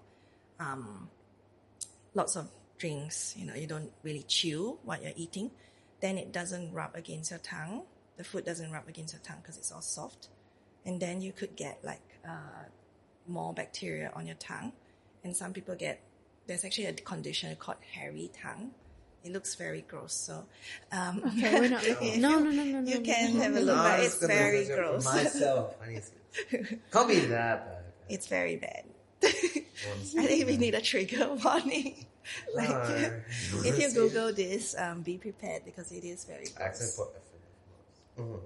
lots of drinks, you don't really chew what you're eating, then it doesn't rub against your tongue. The food doesn't rub against your tongue because it's all soft. And then you could get like more bacteria on your tongue. And some people there's actually a condition called hairy tongue. It looks very gross. So, Okay, we're not looking. No. you can have a look, but it's very gross. Myself, I need to. Can't be that bad. It's very bad. I think we need a trigger warning. If you Google this, be prepared because it is very gross. Accent for effort.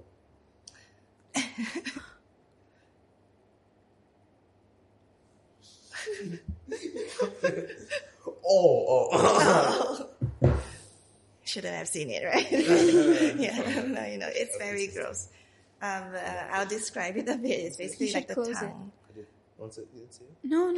Oh. Shouldn't have seen it, right? Yeah, no, it's very gross. I'll describe it a bit. It's basically You like should the close it. tongue. Want to see? No.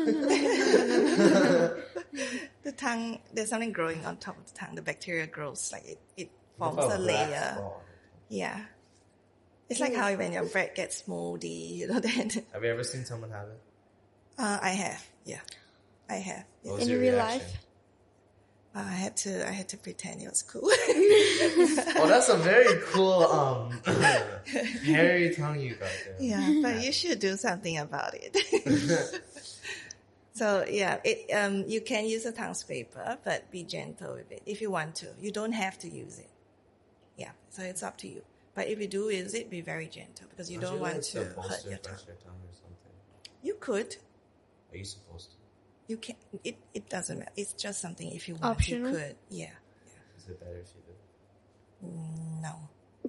The tongue, there's something growing on top of the tongue. The bacteria grows, like it forms Oh, a black layer. spot. Yeah. It's like how when your bread gets moldy, then. Have you ever seen someone have it? I have, yeah. I have. Yeah. What was In your real reaction? life? I had to pretend it was cool. Oh, that's a very cool hairy tongue you got there. Yeah, but you should do something about it. So yeah, you can use a tongue scraper, but be gentle with it if you want to. You don't have to use it. Yeah, so it's up to you. But if you do use it, be very gentle because you don't want to hurt your tongue. Or something? You could. Are you supposed to? You can. It doesn't matter. It's just something if you want. Optional? You could. Yeah. Is it better if you do? No.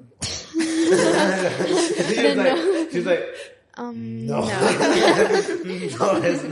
She's like, no. No, it's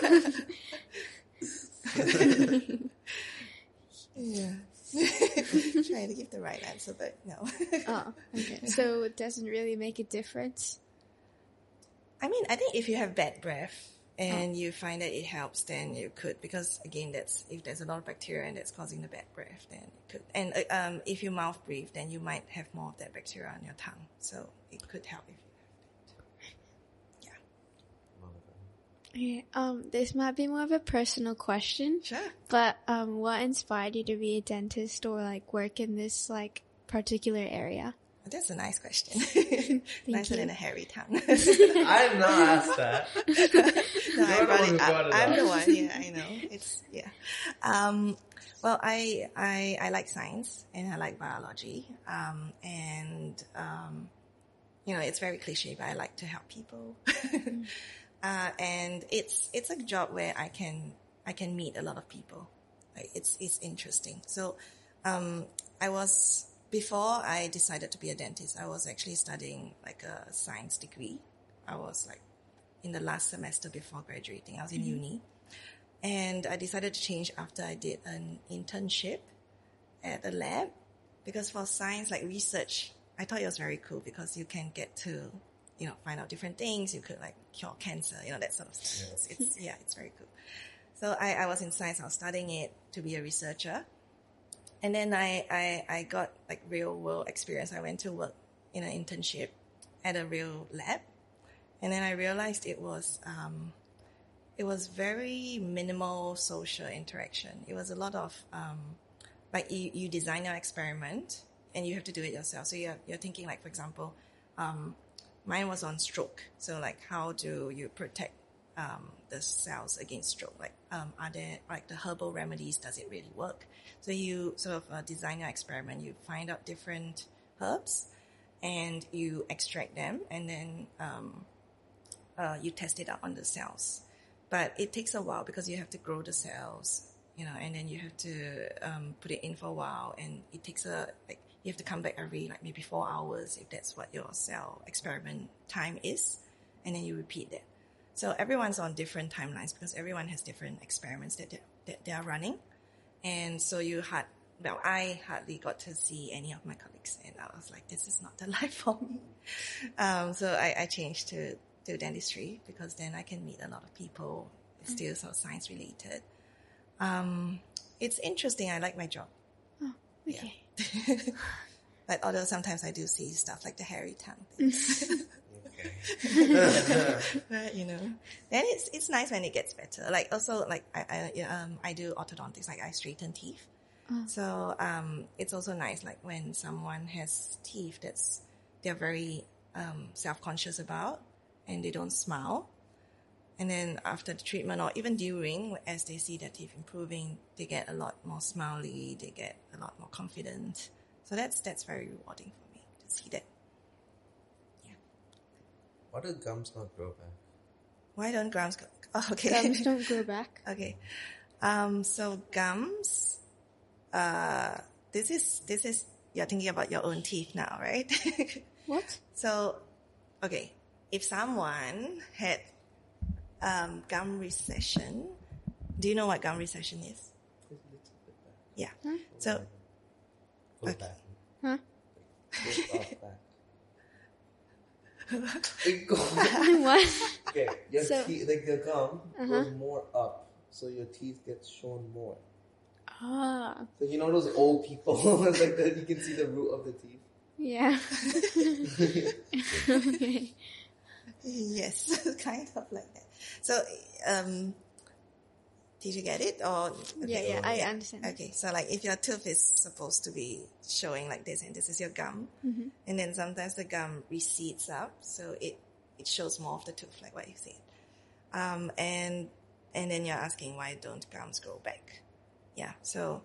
not. Yeah. Trying to give the right answer, but no. Oh, okay. So it doesn't really make a difference? I mean, I think if you have bad breath and you find that it helps, then you could, because again, if there's a lot of bacteria and that's causing the bad breath, then it could. And if you mouth breathe, then you might have more of that bacteria on your tongue. So it could help if you have that. Yeah. Okay, this might be more of a personal question. Sure. But what inspired you to be a dentist or like work in this like particular area? That's a nice question. Nicer you. than a hairy tongue. I did not ask that. No, I brought it up. It I'm up. the one. Yeah, I know. It's yeah. Well, I like science and I like biology. It's very cliche, but I like to help people. And it's a job where I can meet a lot of people. Like it's interesting. So, before I decided to be a dentist, I was actually studying like a science degree. I was like in the last semester before graduating. I was in uni. And I decided to change after I did an internship at a lab. Because for science, like research, I thought it was very cool because you can get to, find out different things. You could like cure cancer, that sort of stuff. Yeah. It's very cool. So I was in science. I was studying it to be a researcher. And then I got like real world experience. I went to work in an internship at a real lab. And then I realized it was very minimal social interaction. It was a lot of, like you design your experiment and you have to do it yourself. So you're thinking like, for example, mine was on stroke. So like, how do you protect the cells against stroke? Like, are there like the herbal remedies? Does it really work? So you sort of design your experiment. You find out different herbs, and you extract them, and then you test it out on the cells. But it takes a while because you have to grow the cells, and then you have to put it in for a while, and it takes you have to come back every like maybe 4 hours if that's what your cell experiment time is, and then you repeat that. So everyone's on different timelines because everyone has different experiments that they are running. And so I hardly got to see any of my colleagues, and I was like, this is not the life for me. So I changed to dentistry because then I can meet a lot of people. It's still sort of science related. It's interesting. I like my job. Oh, okay. Yeah. But although sometimes I do see stuff like the hairy tongue things. But, then it's nice when it gets better. Like also like I do orthodontics, like I straighten teeth. So it's also nice like when someone has teeth they're very self-conscious about and they don't smile. And then after the treatment or even during, as they see their teeth improving, they get a lot more smiley, they get a lot more confident. So that's very rewarding for me to see that. Why do gums not grow back? Why don't gums go? Oh, okay. Gums don't grow back. Okay. So gums, this is, you're thinking about your own teeth now, right? What? So, okay. If someone had, gum recession, do you know what gum recession is? Yeah. Huh? So, Go okay. back. Huh? Go off back. What? Okay, your So- teeth, like the gum goes more up, so your teeth get shown more. Ah, So those old people, like you can see the root of the teeth. yeah. Okay. yes, kind of like that. So, Did you get it? Or Yeah, I understand. Okay, so like if your tooth is supposed to be showing like this, and this is your gum, and then sometimes the gum recedes up, so it shows more of the tooth, like what you said. And then you're asking why don't gums grow back? Yeah, so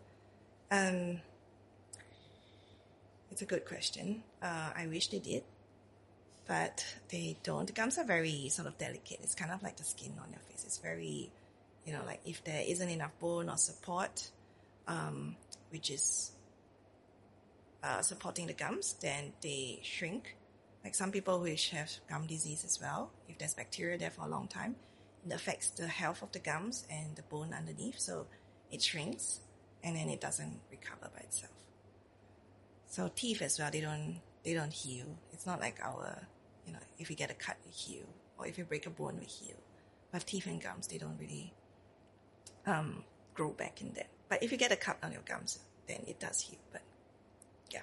it's a good question. I wish they did, but they don't. The gums are very sort of delicate. It's kind of like the skin on your face. It's very, like if there isn't enough bone or support, which is supporting the gums, then they shrink. Like some people which have gum disease as well, if there's bacteria there for a long time, it affects the health of the gums and the bone underneath, so it shrinks and then it doesn't recover by itself. So teeth as well, they don't heal. It's not like our, if you get a cut, we heal, or if you break a bone, we heal. But teeth and gums, they don't really grow back in them. But if you get a cut on your gums, then it does heal. But yeah.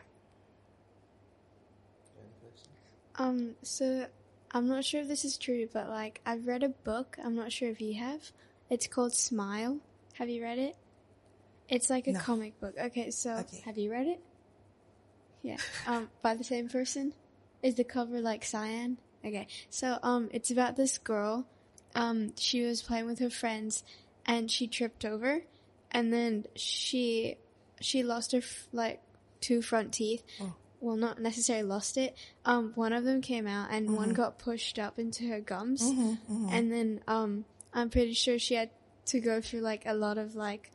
So I'm not sure if this is true, but like I've read a book. I'm not sure if you have. It's called Smile. Have you read it? It's like a comic book. Okay, so have you read it? Yeah. By the same person? Is the cover like cyan? Okay. So it's about this girl. She was playing with her friends and she tripped over, and then she lost her two front teeth. Oh. Well, not necessarily lost it. One of them came out and one got pushed up into her gums. And then I'm pretty sure she had to go through like a lot of like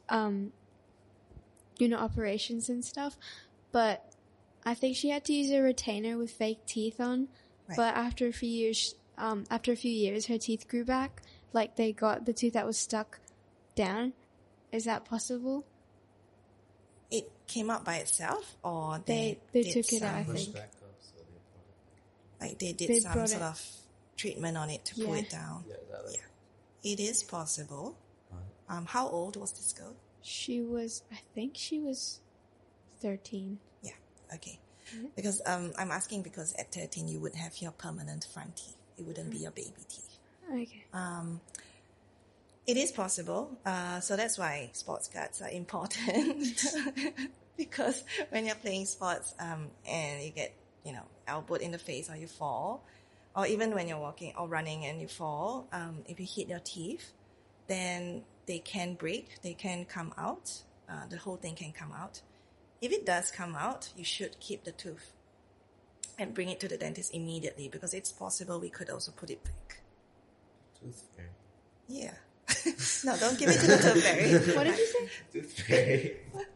operations and stuff. But I think she had to use a retainer with fake teeth on. Right. But after a few years, her teeth grew back. Like they got the tooth that was stuck down. Is that possible? It came out by itself, or they took it out, I think. Like they did some sort of treatment on it to pull it down. Yeah. It is possible. How old was this girl? I think she was 13. Yeah, okay. Mm-hmm. Because I'm asking because at 13 you would have your permanent front teeth. It wouldn't be your baby teeth. Okay. It is possible. So that's why sports guards are important. Because when you're playing sports and you get, elbowed in the face or you fall, or even when you're walking or running and you fall, if you hit your teeth, then they can break, they can come out, the whole thing can come out. If it does come out, you should keep the tooth and bring it to the dentist immediately, because it's possible we could also put it back. Tooth fairy. Yeah. No, don't give it to the tooth fairy. What did you say? Tooth fairy.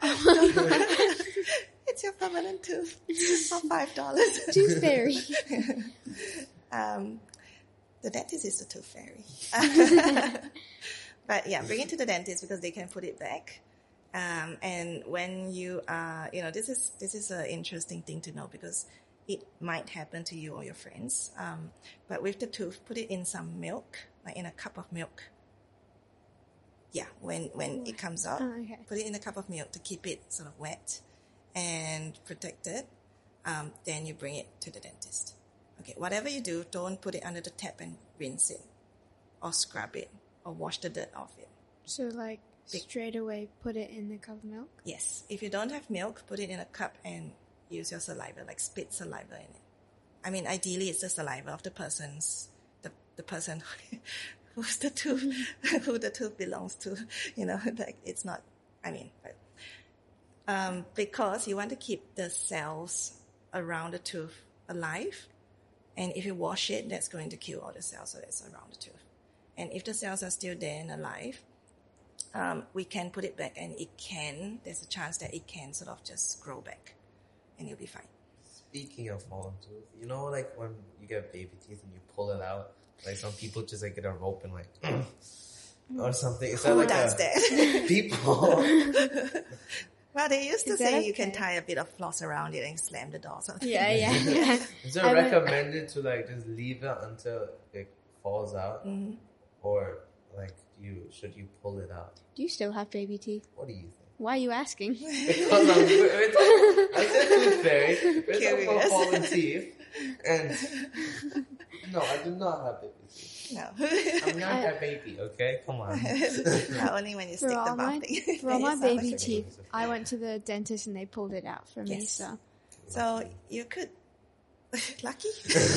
It's your permanent tooth for $5. Tooth fairy. The dentist is the tooth fairy. But yeah, bring it to the dentist because they can put it back. And when you are, this is an interesting thing to know, because it might happen to you or your friends. But with the tooth, put it in some milk, like in a cup of milk. Yeah, when it comes out, put it in a cup of milk to keep it sort of wet and protected. Then you bring it to the dentist. Okay, whatever you do, don't put it under the tap and rinse it, or scrub it, or wash the dirt off it. So like straight away put it in the cup of milk? Yes. If you don't have milk, put it in a cup and use your saliva, like spit saliva in it. I mean, ideally it's the saliva of the person who the tooth belongs to, like it's not, because you want to keep the cells around the tooth alive. And if you wash it, that's going to kill all the cells that's around the tooth. And if the cells are still there and alive, we can put it back, and there's a chance that it can sort of just grow back and you'll be fine. Speaking of fallen tooth, like when you get baby teeth and you pull it out, like some people just like get a rope and like, or something. Is that Who like does that? People. Well, they used to say you can tie a bit of floss around it and slam the door or something. Yeah. Is it recommended to like just leave it until it falls out? Mm-hmm. Or like should you pull it out? Do you still have baby teeth? What do you think? Why are you asking? Because I said tooth fairy. We're talking about fallen teeth. And no, I do not have baby teeth. No. I'm not that baby, okay? Come on. No, only when you stick the mouth thing. For all my It sounds baby like a teeth, I went to the dentist and they pulled it out for me, Yes. so. So you could... Lucky?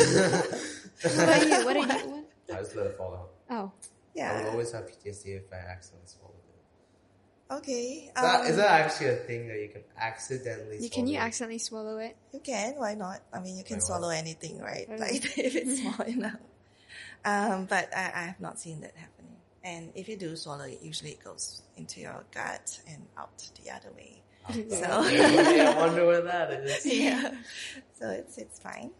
What are you? What? I just let it fall out. Oh. I Yeah. will always have PTSD if I accidentally swallowed it. Okay. Is that actually a thing that you can accidentally swallow? Can you accidentally swallow it? You can, why not? I mean, you can Why not? swallow anything, right? Okay. Like, if it's small enough. But I have not seen that happening. And if you do swallow it, usually it goes into your gut and out the other way. So, I wonder where that is. yeah. So it's fine.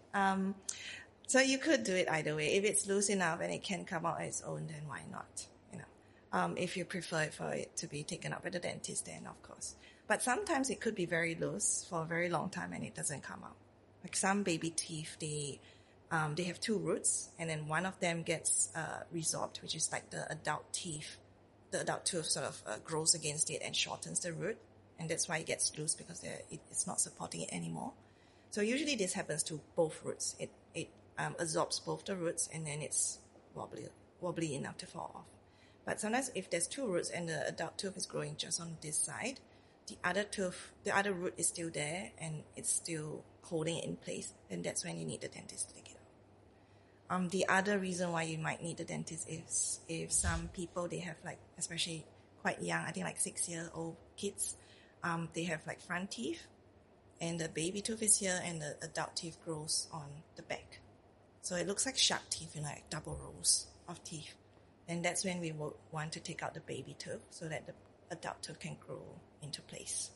So you could do it either way. If it's loose enough and it can come out on its own, then why not? You know, if you prefer for it to be taken up at the dentist, then of course. But sometimes it could be very loose for a very long time and it doesn't come out. Like some baby teeth, they have two roots, and then one of them gets resorbed, which is like the adult teeth. The adult tooth sort of grows against it and shortens the root, and that's why it gets loose because it's not supporting it anymore. So usually this happens to both roots. It absorbs both the roots, and then it's wobbly enough to fall off. But sometimes if there's two roots and the adult tooth is growing just on this side, the other root is still there and it's still holding it in place, then that's when you need the dentist to take it out. The other reason why you might need the dentist is if some people, they have like, especially quite young, I think like 6-year-old kids, they have like front teeth and the baby tooth is here and the adult teeth grows on the back. So it looks like sharp teeth, like double rows of teeth. And that's when we would want to take out the baby tooth so that the adult tooth can grow into place.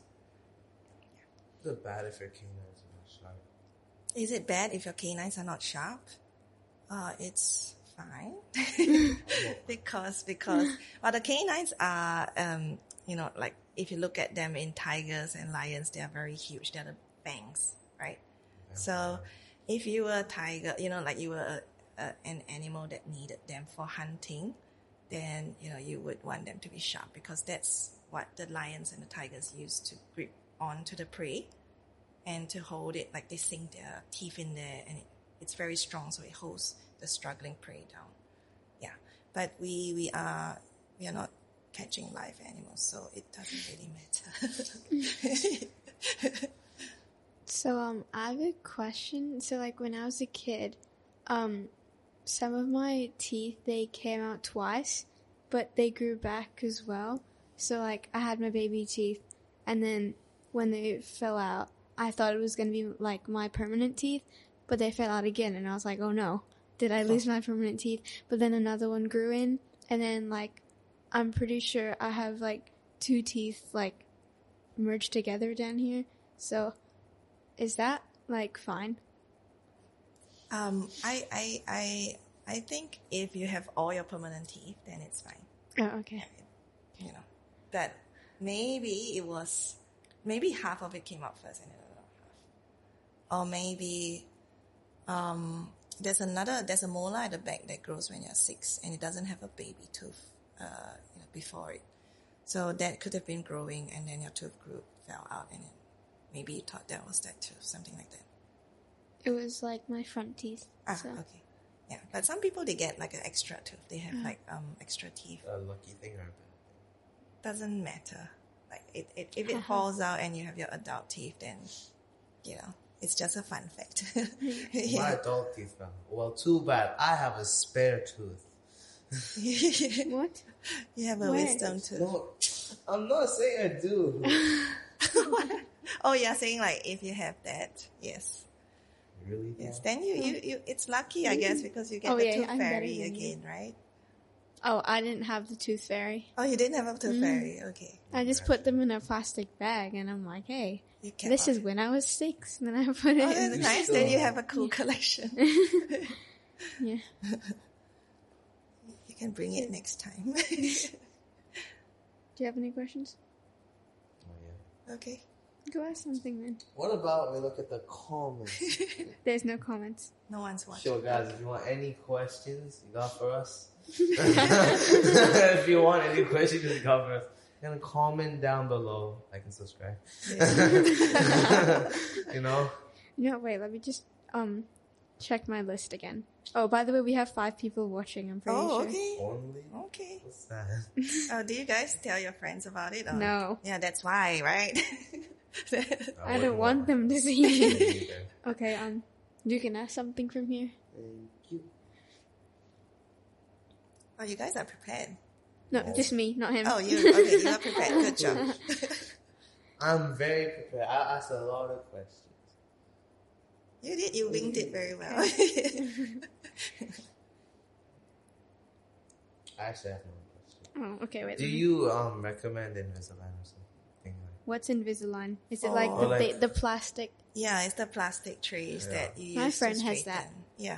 Is it bad if your canines are not sharp? Is it bad if your canines are not sharp? It's fine. because well, the canines are, like if you look at them in tigers and lions, they are very huge. They're the fangs, right? Yeah. So if you were a tiger, like you were an animal that needed them for hunting, then, you would want them to be sharp because that's what the lions and the tigers use to grip onto the prey and to hold it, like they sink their teeth in there and it's very strong, so it holds the struggling prey down. Yeah, but we are not catching live animals, so it doesn't really matter. So, I have a question. So, like, when I was a kid, some of my teeth, they came out twice, but they grew back as well. So, like, I had my baby teeth, and then when they fell out, I thought it was going to be, like, my permanent teeth, but they fell out again, and I was like, oh no, did I lose my permanent teeth? But then another one grew in, and then, like, I'm pretty sure I have, like, 2 teeth, like, merged together down here. So, is that, like, fine? I think if you have all your permanent teeth, then it's fine. Oh, okay. That maybe half of it came out first and the other half. Or maybe, there's a molar at the back that grows when you're 6 and it doesn't have a baby tooth, before it. So that could have been growing and then your tooth fell out and then maybe you thought that was that tooth, something like that. It was like my front teeth. So. Okay. Yeah, but some people, they get like an extra tooth. They have extra teeth. A lucky thing or a bad thing? Doesn't matter. Like if it falls out and you have your adult teeth, then it's just a fun fact. Yeah. My adult teeth fell. Well, too bad. I have a spare tooth. What? You have a wisdom tooth. No, I'm not saying I do. Oh, you're saying like if you have that, yes. Really? Yes. Then you it's lucky, I guess, because you get the tooth fairy again, right? Oh, I didn't have the tooth fairy. Oh, you didn't have a tooth fairy. Okay. I just put them in a plastic bag, and I'm like, hey, this is when I was 6. And then I put it in. That's nice. Then you have a cool collection. Yeah. You can bring it next time. Do you have any questions? Oh, yeah. Okay. Go ask something then. What about we look at the comments? There's no comments. No one's watching. Sure, guys, if you want any questions you got for us, if you want any questions you got for us, then comment down below. Like and subscribe. Yeah. You know? No, wait, let me just check my list again. Oh, by the way, we have 5 people watching, I'm pretty sure. Okay. Only? Okay. What's that? Do you guys tell your friends about it? Or? No. Yeah, that's why, right? I don't want them to see. Okay, you can ask something from here. Thank you. Oh, you guys are prepared. No, just me, not him. Oh, you are prepared. Good job. I'm very prepared. I asked a lot of questions. You did. You winged it very well. I actually have no question. Oh, okay, wait. Do you recommend Invisalign or something like? What's Invisalign? Is it Oh. like Or like- the plastic? Yeah, it's the plastic trays Yeah. that you use. My friend to has straighten. that. Yeah.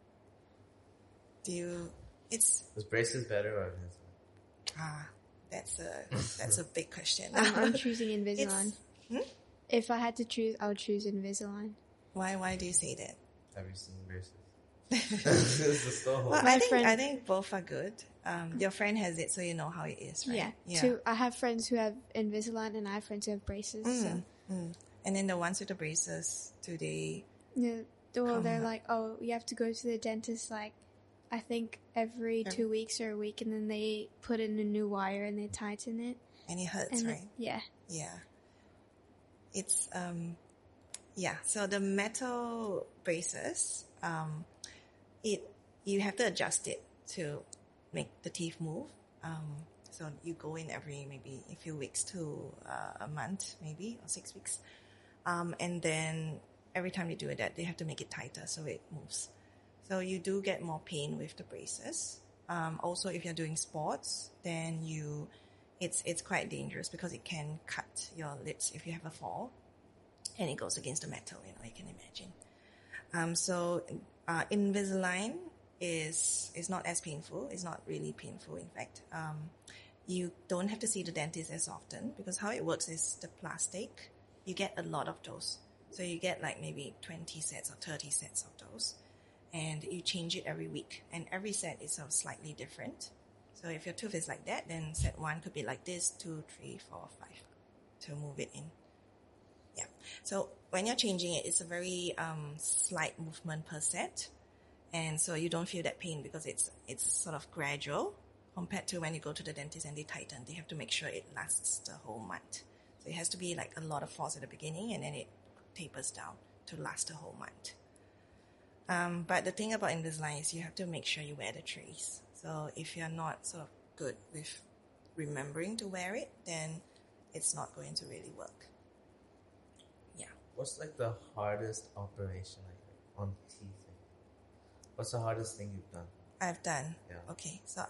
Do you? It's Was braces better or Invisalign? that's a big question. I'm choosing Invisalign. Hmm? If I had to choose, I would choose Invisalign. Why do you say that? Have you seen braces? This is so Well, My I friend- think both are good. Your friend has it, so you know how it is, right? Yeah. I have friends who have Invisalign, and I have friends who have braces. So. And then the ones with the braces, do they? Yeah, well, they're like, oh, you have to go to the dentist, like, I think every 2 weeks or a week, and then they put in a new wire and they tighten it. And it hurts, And right? Yeah. Yeah. It's yeah. So the metal braces, you have to adjust it to make the teeth move. So you go in every maybe a few weeks to a month, maybe, or 6 weeks. And then every time you do that, they have to make it tighter so it moves. So you do get more pain with the braces. Also, if you're doing sports, then it's quite dangerous because it can cut your lips if you have a fall, and it goes against the metal. You can imagine. So Invisalign is not as painful. It's not really painful, in fact. You don't have to see the dentist as often because how it works is the plastic. You get a lot of those. So you get like maybe 20 sets or 30 sets of those. And you change it every week. And every set is sort of slightly different. So if your tooth is like that, then set 1 could be like this, 2, 3, 4, 5 to move it in. Yeah. So when you're changing it, it's a very slight movement per set. And so you don't feel that pain because it's sort of gradual compared to when you go to the dentist and they tighten. They have to make sure it lasts the whole month. So it has to be like a lot of force at the beginning and then it tapers down to last the whole month. But the thing about Invisalign is you have to make sure you wear the trays. So if you're not sort of good with remembering to wear it, then it's not going to really work. Yeah. What's like the hardest operation like on teeth? What's the hardest thing you've done? I've done. Yeah. Okay. So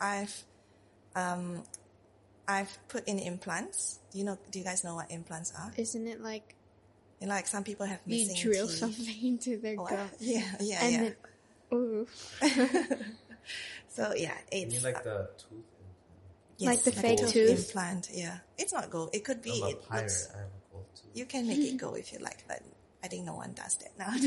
I've put in implants. Do you guys know what implants are? Isn't it like Like some people have you missing drill teeth. something into their Oh, gum? yeah. And then, ooh. So yeah, You it's mean like the tooth implant? yes, like the fake a tooth? implant. Yeah, it's not gold. It could be. I'm a It pirate. looks. I have a gold tooth. You can make it go if you like, but I think no one does that now.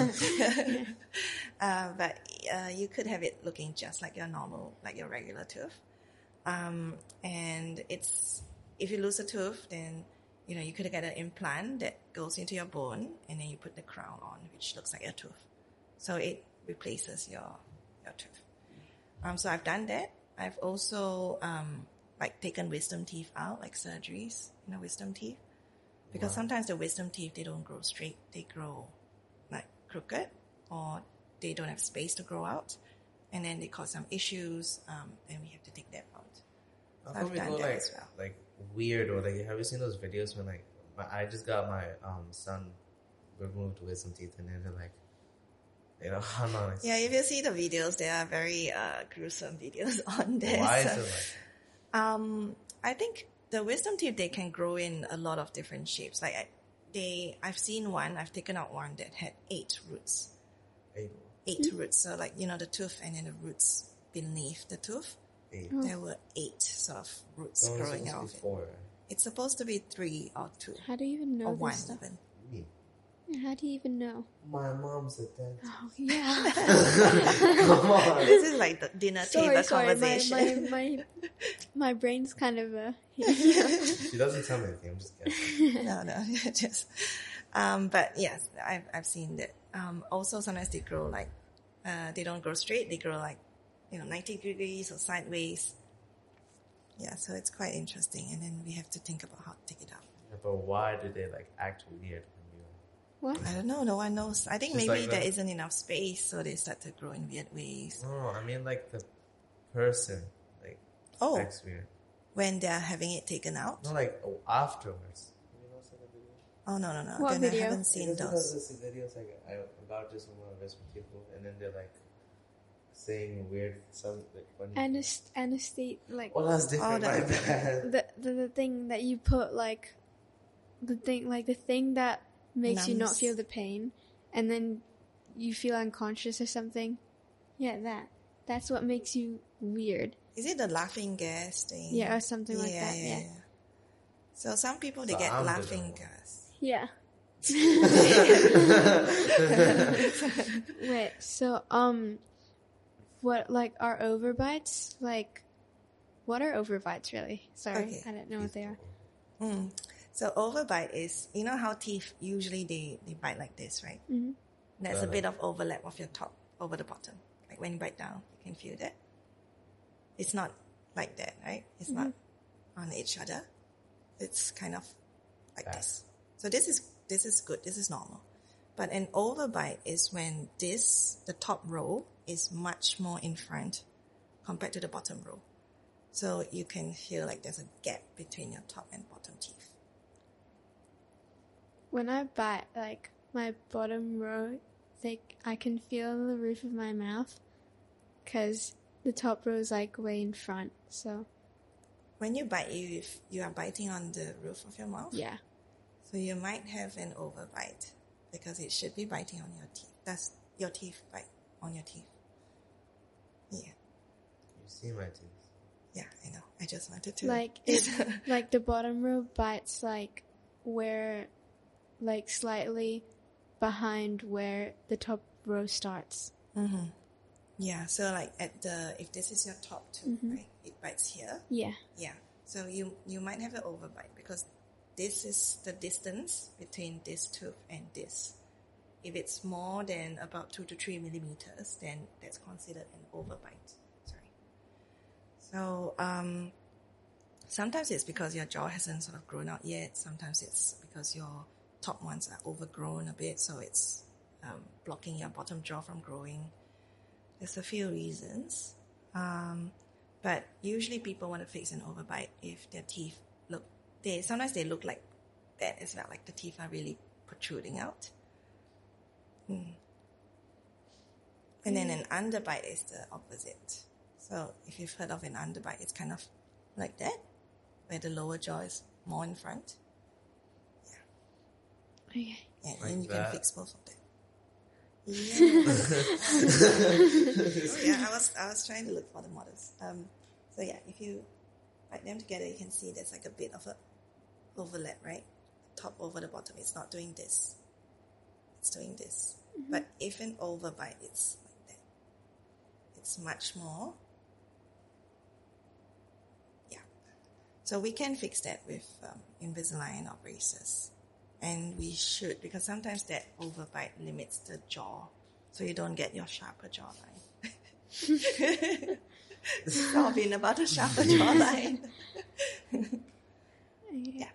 But you could have it looking just like your normal, like your regular tooth. And if you lose a tooth, then you could get an implant that goes into your bone, and then you put the crown on, which looks like your tooth. So it replaces your tooth. So I've done that. I've also like taken wisdom teeth out, like surgeries, wisdom teeth. Because sometimes the wisdom teeth, they don't grow straight. They grow like crooked, or they don't have space to grow out. And then they cause some issues, and we have to take that out. How So come I've we done go that as well. like weird or like have you seen those videos when like I just got my son removed wisdom teeth and then they're like how nice. Yeah, if you see the videos, there are very gruesome videos on there. Why so, is it like I think the wisdom teeth, they can grow in a lot of different shapes. Like I've seen one, I've taken out one that had 8 roots. 8 roots. So like, the tooth and then the roots beneath the tooth. 8? There were 8 sort of roots No, growing it's out of supposed to be it. 4. It's supposed to be 3 or 2 How do you even know or this 1 stuff? even. Me. How do you even know? My mom's a dentist. Oh, yeah. Come on. This is like the dinner table sorry, conversation. my brain's kind of She doesn't tell me anything. I'm just guessing. No, just. But yes, I've seen that. Also, sometimes they grow like They don't grow straight. They grow like, 90 degrees or sideways. Yeah, so it's quite interesting. And then we have to think about how to take it out. Yeah, but why do they like act weird when you? What? I don't know. No one knows. I think Just maybe like there that. isn't enough space, so they start to grow in weird ways. No, I mean like the person like Oh, acts weird. when they're having it taken out? No, like afterwards. Have you not seen the video? Oh, no. What Then video? I haven't seen Because those. this videos like about this woman with people, and then they're like saying weird, some like funny. Anesthete, like Oh, that's different. Oh, My that- bad. the thing that you put, like the thing that makes you not Numbs. feel the pain, and then you feel unconscious or something. Yeah, that's what makes you weird. Is it the laughing gas thing? Yeah, or something like that. Yeah. So some people, they So get I'm the laughing dumb one. gas. Yeah. Wait, so what like are overbites? Like what are overbites really? Sorry, Okay. I don't know what they are. So overbite is, how teeth usually they bite like this, right? Mm-hmm. There's a bit of overlap of your top over the bottom. Like when you bite down, you can feel that. It's not like that, right? It's not on each other. It's kind of like this. So this is good. This is normal. But an overbite is when the top row is much more in front compared to the bottom row. So you can feel like there's a gap between your top and bottom teeth. When I bite, like my bottom row, I can feel the roof of my mouth, because the top row is like way in front. So When you bite, you are biting on the roof of your mouth. yeah, So you might have an overbite because it should be biting on your teeth. That's your teeth bite on your teeth. Yeah, You see my teeth. yeah, I know. I just wanted to like like the bottom row bites like where, like slightly behind where the top row starts. Yeah, so like if this is your top tooth, right? It bites here. Yeah. Yeah. So you might have an overbite because this is the distance between this tooth and this. If it's more than about 2 to 3 millimeters, then that's considered an overbite. Sorry. So sometimes it's because your jaw hasn't sort of grown out yet. Sometimes it's because your top ones are overgrown a bit, so it's blocking your bottom jaw from growing. There's a few reasons. But usually people want to fix an overbite if their teeth sometimes they look like that as well, like the teeth are really protruding out. And then an underbite is the opposite. So if you've heard of an underbite, it's kind of like that, where the lower jaw is more in front. Okay. Yeah, Like and you that. can fix both of them. Yeah. Oh, yeah, I was trying to look for the models. So yeah, if you bite them together, you can see there's like a bit of a overlap, right? Top over the bottom. It's not doing this. It's doing this. But if an overbite, it's like that. It's much more. Yeah. So we can fix that with Invisalign or braces. And we should, because sometimes that overbite limits the jaw. So you don't get your sharper jawline. Stop being about a sharper jawline. Yeah.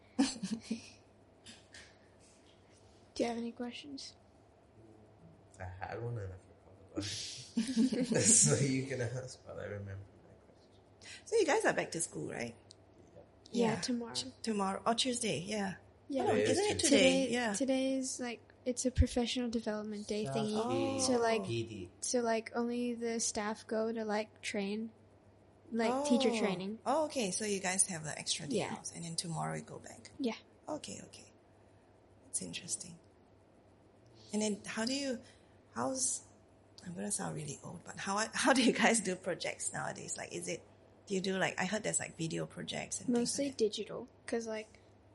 Do you have any questions? I had one and I forgot about it. So you can ask while I remember my question. So you guys are back to school, right? Yeah, tomorrow. Tomorrow or Tuesday, yeah. Yeah. Oh, Today is isn't it Tuesday. today? Yeah. Today is like it's a professional development day thingy. Oh. So like PD. only the staff go to like train, like teacher training. Oh, okay. So you guys have the extra day Yeah. off, and then tomorrow you go back. Yeah. Okay. It's interesting. And then I'm gonna sound really old, but how do you guys do projects nowadays? Like, do you do like, I heard there's like video projects and Mostly things like digital, cause like,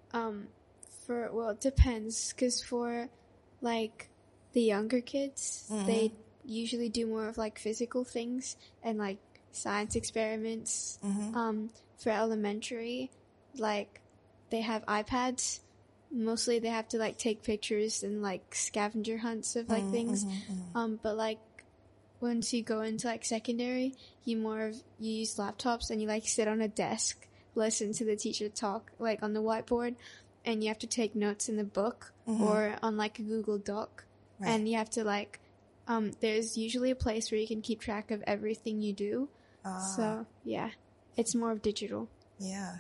it depends. Cause for like the younger kids, they usually do more of like physical things and like science experiments. For elementary, like they have iPads. Mostly they have to like take pictures and like scavenger hunts of like things. But like once you go into like secondary, you use laptops and you like sit on a desk, listen to the teacher talk like on the whiteboard, and you have to take notes in the book or on like a Google Doc, and you have to like there's usually a place where you can keep track of everything you do. So yeah, it's more of digital. Yeah.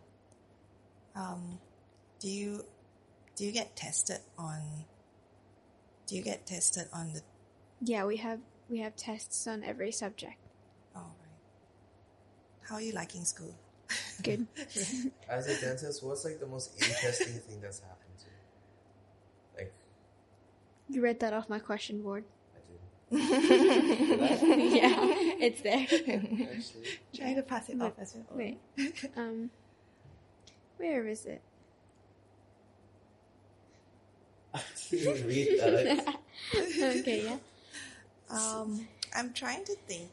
Do you get tested on? Do you get tested on the? Yeah, we have tests on every subject. Oh, right. How are you liking school? Good. As a dentist, what's like the most interesting thing that's happened to you? Like, You read that off my question board. I didn't. Yeah, it's there. Actually, Trying to pass it off as well. Wait. Where is it? I didn't even read that. Okay, yeah. I'm trying to think.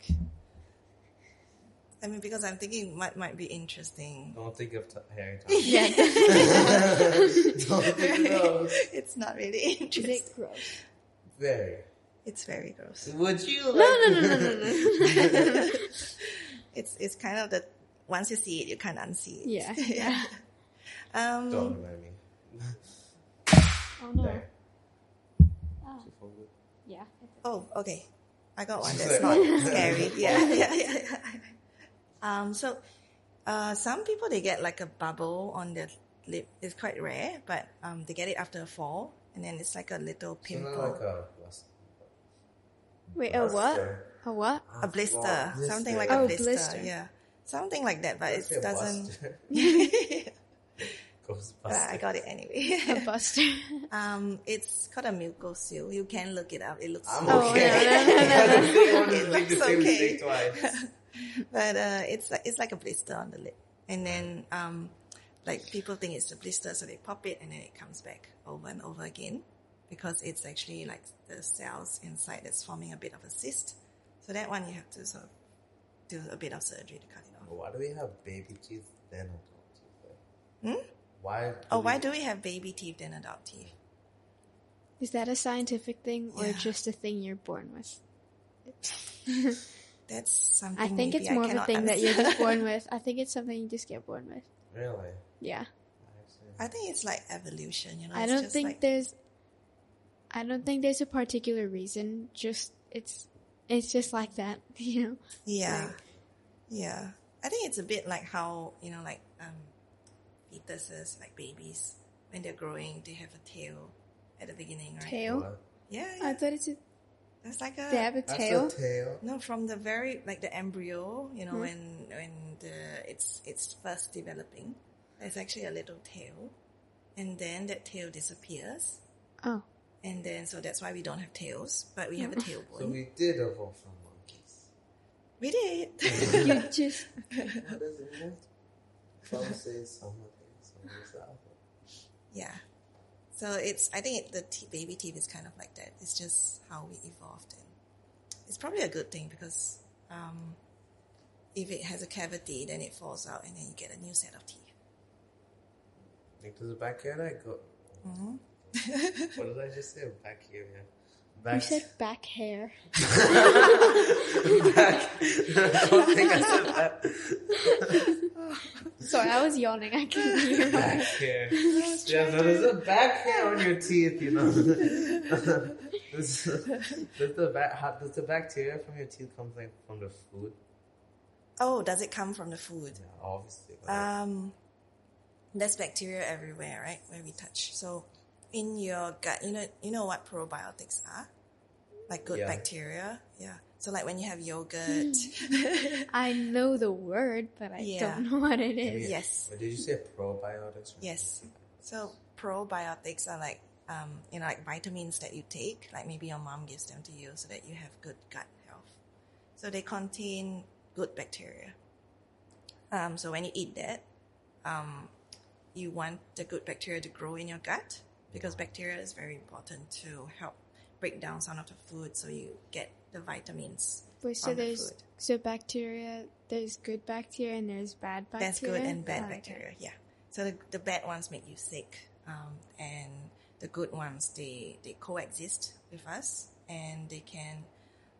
I mean, because I'm thinking what might be interesting. Don't think of Harry Thomas. Yeah. Don't think of those. It's not really Is interesting. it gross? Very. It's very gross. Would you like? No. It's kind of the once you see it, you can't unsee it. Yeah. Don't remind me. Oh no. There. Oh, yeah. Oh, okay. I got one She's that's like, not scary. Yeah. So, some people, they get like a bubble on their lip. It's quite rare, but they get it after a fall, and then it's like a little So pimple. not like a Wait, a what? A what? A blister. Something like Oh, a blister. blister. Yeah. Something like that, but it doesn't... Ghostbuster. I got it anyway. A buster. It's called a mucocele. You can look it up. It looks... I'm Oh, okay. no. It Make the looks same okay. mistake twice. But it's like a blister on the lip. And then like people think it's a blister, so they pop it and then it comes back over and over again, because it's actually like the cells inside that's forming a bit of a cyst. So that one you have to sort of do a bit of surgery to cut it off. Why do we have baby teeth then adult teeth? Hmm? Why do we have baby teeth and adult teeth? Is that a scientific thing or Yeah. just a thing you're born with? That's something I think maybe it's more of a cannot thing that you're answer. just born with. I think it's something you just get born with. Really? Yeah. I think it's like evolution, you know. I it's don't just think like, there's a particular reason. Just it's just like that, you know. Yeah. Yeah. I think it's a bit like how, you know, like fetuses, like babies, when they're growing, they have a tail at the beginning, right? Tail. What? Yeah. I thought it's That's like they a have a That's tail. a tail. no, from the very like the embryo, you know, when it's first developing, there's actually a little tail, and then that tail disappears, Oh, and then so that's why we don't have tails, but we have a tailbone. So we did evolve from monkeys. We did. you just What does it mean? Some say some of it, some is the other. Yeah. So I think the baby teeth is kind of like that. It's just how we evolved, and it's probably a good thing, because if it has a cavity, then it falls out, and then you get a new set of teeth. Like, does the back hair that go? Mm-hmm. What did I just say? Back here, yeah. you Back. said back hair. Back. I don't think I said that. Sorry, I was yawning. I couldn't hear. Back hair. Yeah, no, there's a back hair on your teeth, you know. does the bacteria from your teeth come like from the food? Oh, does it come from the food? Yeah, obviously. But There's bacteria everywhere, right? Where we touch. So in your gut, you know what probiotics are? Like good Yeah. bacteria. Yeah. So like when you have yogurt. I know the word, but I Yeah. don't know what it is. Yes. Did you say probiotics? Yes. So probiotics are like, like vitamins that you take, like maybe your mom gives them to you so that you have good gut health. So they contain good bacteria. So when you eat that, you want the good bacteria to grow in your gut, because bacteria is very important to help break down some of the food so you get the vitamins Wait, so from the there's food. bacteria. There's good bacteria and there's bad bacteria. That's good and bad Oh, okay. bacteria, yeah. So the bad ones make you sick, and the good ones, they coexist with us, and they can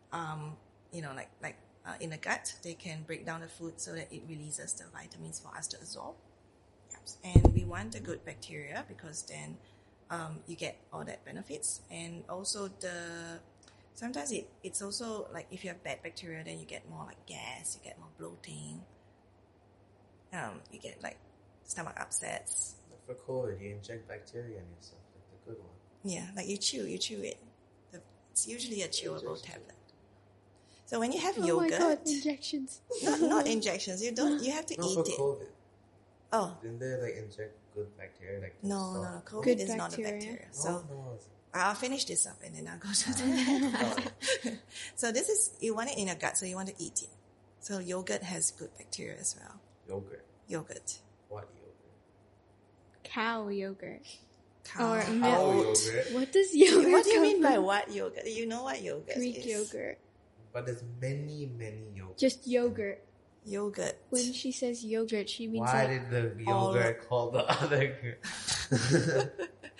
in the gut, they can break down the food so that it releases the vitamins for us to absorb. Yep. And we want a good bacteria because then you get all that benefits. And also sometimes it's also like if you have bad bacteria, then you get more like gas, you get more bloating, you get like stomach upsets. For COVID, you inject bacteria in yourself, like the good one. Yeah, like you chew it. It's usually a chewable tablet. So when you have yogurt, my God, injections. not injections. You have to eat for it. COVID. Oh. Didn't they like inject good bacteria? Like No. COVID good is not a bacteria. bacteria. No, So no. I'll finish this up and then I'll go to that. So this is, you want it in your gut, so you want to eat it. So yogurt has good bacteria as well. Yogurt. What yogurt? Cow yogurt. Cow. Or Cow milk. yogurt. What does yogurt What do you come mean by from? what yogurt? You know what yogurt Greek is? yogurt. But there's many yogurts. Just yogurt. Yogurt. When she says yogurt, she means Why like did the yogurt call the other girl?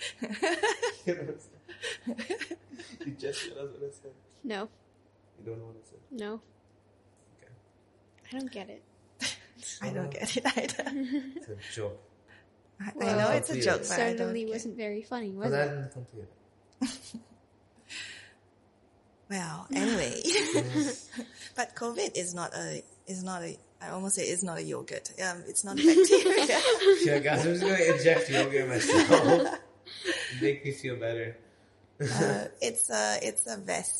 You just told us what it said. no, You don't know what it said. no. Okay. I don't get it. I don't get it either. It's a joke. I Well, know it's a it joke, but I don't Certainly get wasn't very funny, But was I it? didn't come to it. Well, anyway. But COVID is not a, I almost say it's not a yogurt. It's not a bacteria. Yeah, guys, I'm just going to inject yogurt myself. Make me feel better. It's a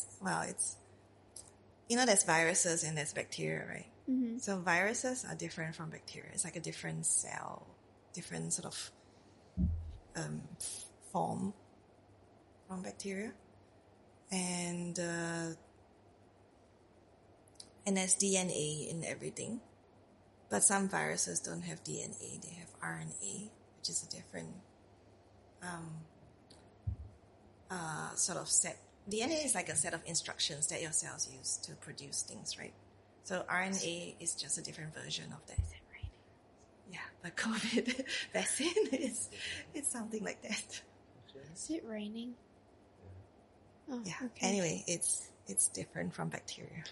there's viruses and there's bacteria, right? Mm-hmm. So viruses are different from bacteria. It's like a different cell, different sort of form from bacteria. And there's DNA in everything. But some viruses don't have DNA. They have RNA, which is a different sort of set. DNA is like a set of instructions that your cells use to produce things, right? So RNA is just a different version of that. Yeah, but COVID vaccine it's something like that. Is it raining? Oh, Yeah. okay. Anyway, it's different from bacteria.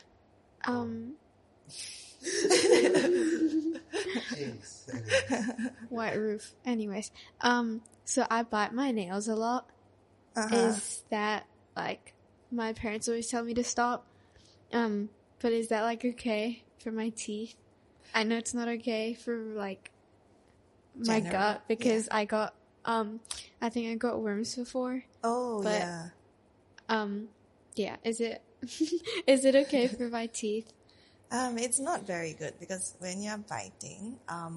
Jeez. White roof. Anyways, so I bite my nails a lot. Is that like my parents always tell me to stop? But is that like okay for my teeth? I know it's not okay for like my General, gut because I got I think I got worms before. Oh, But- yeah. Yeah, is it is it okay for my teeth? It's not very good because when you're biting,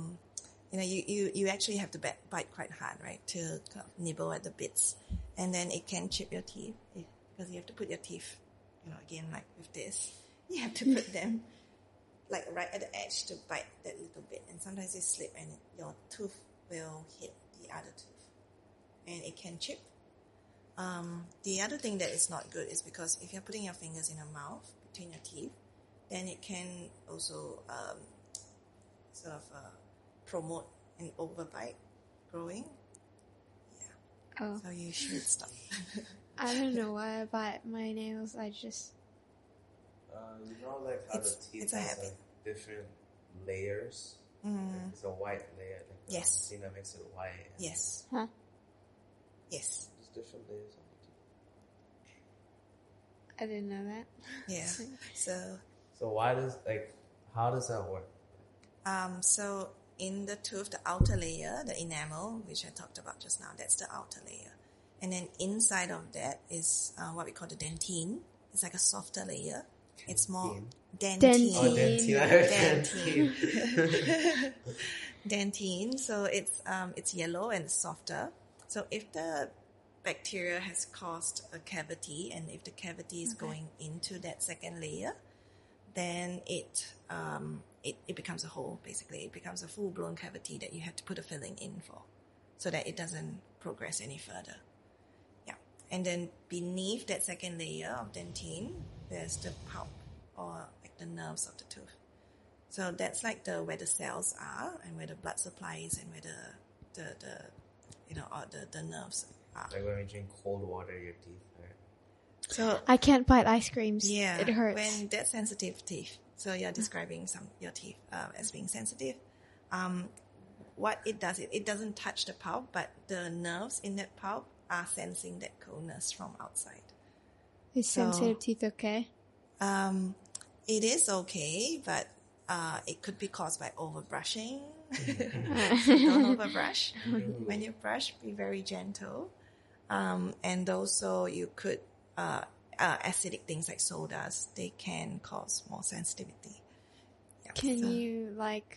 you actually have to bite quite hard, right? To kind of nibble at the bits. And then it can chip your teeth because you have to put your teeth, again, like with this. You have to put them like right at the edge to bite that little bit. And sometimes you slip and your tooth will hit the other tooth. And it can chip. The other thing that is not good is because if you're putting your fingers in your mouth between your teeth, then it can also sort of promote an overbite growing. Yeah. Oh, So you should stop. I don't know why I bite my nails. I just Like how the teeth it's a has habit. like different layers. Like there's a white layer. Like the Yes. Cena makes it white. And Yes. Huh? Yes. There's different layers on the teeth. I didn't know that. Yeah. So So how does that work? so in the tooth, the outer layer, the enamel, which I talked about just now, that's the outer layer. And then inside of that is what we call the dentine. It's like a softer layer. It's more dentine. Oh, dentine. I heard Dentine. dentine. Dentine. So it's yellow and softer. So if the bacteria has caused a cavity, and if the cavity is going into that second layer, then it becomes a hole. Basically, it becomes a full blown cavity that you have to put a filling in for, so that it doesn't progress any further. Yeah, and then beneath that second layer of dentine, there's the pulp, or like the nerves of the tooth. So that's like where the cells are, and where the blood supply is, and where the nerves are. Like when we drink cold water, your teeth hurt. So I can't bite ice creams. yeah, It hurts. when that's sensitive teeth. So you're describing your teeth as being sensitive. What it does, it doesn't touch the pulp, but the nerves in that pulp are sensing that coldness from outside. Is sensitive teeth okay? It is okay, but it could be caused by overbrushing. So don't overbrush. When you brush, be very gentle. And also you could, acidic things like sodas, they can cause more sensitivity. Yeah, Can you like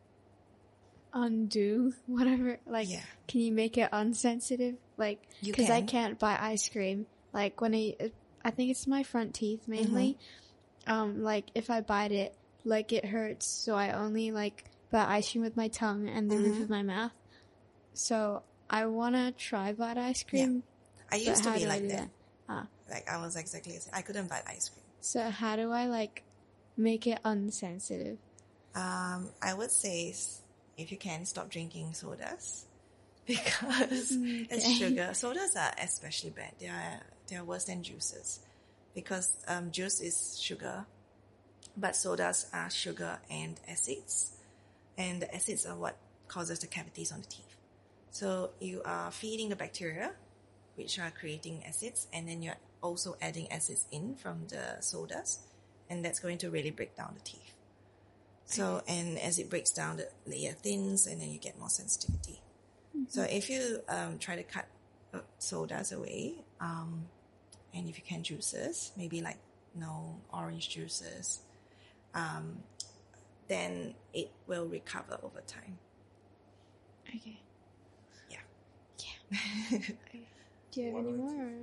undo whatever? Like, Yeah. can you make it unsensitive? Like, You because I can. can't buy ice cream. Like when I think it's my front teeth mainly. Like if I bite it, like it hurts. So I only like bite ice cream with my tongue and the roof of my mouth. So I wanna try bite ice cream. I used to how be do I like do that. that? Like I was exactly the same. I couldn't bite ice cream. So how do I like make it unsensitive? I would say if you can, stop drinking sodas because it's sugar. Sodas are especially bad. They are worse than juices because juice is sugar, but sodas are sugar and acids, and the acids are what causes the cavities on the teeth. So you are feeding the bacteria, which are creating acids, and then you're also adding acids in from the sodas, and that's going to really break down the teeth. So, and as it breaks down, the layer thins, and then you get more sensitivity. So if you try to cut sodas away, and if you can juices, maybe like orange juices, then it will recover over time. Okay. Yeah. Do you have any more? Or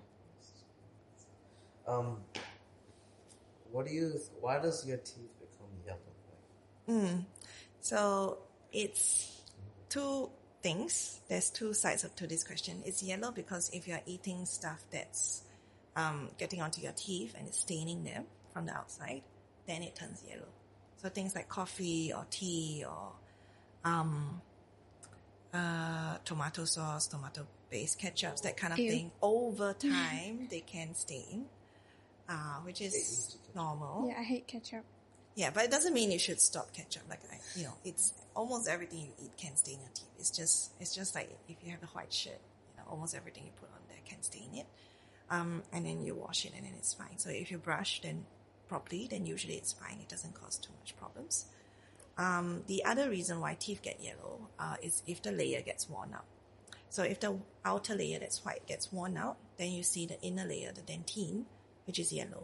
no. Why does your teeth become yellow? So it's two things. There's two sides to this question. It's yellow because if you're eating stuff that's getting onto your teeth and it's staining them from the outside, then it turns yellow. So things like coffee or tea or tomato sauce, tomato-based ketchups, that kind of thing. Over time, they can stain, which is normal. Yeah, I hate ketchup. Yeah, but it doesn't mean you should stop ketchup. Like it's almost everything you eat can stain your teeth. It's just like if you have a white shirt, almost everything you put on there can stain it. And then you wash it and then it's fine. So if you brush properly, then usually it's fine. It doesn't cause too much problems. The other reason why teeth get yellow is if the layer gets worn out. So if the outer layer that's white gets worn out, then you see the inner layer, the dentine, which is yellow.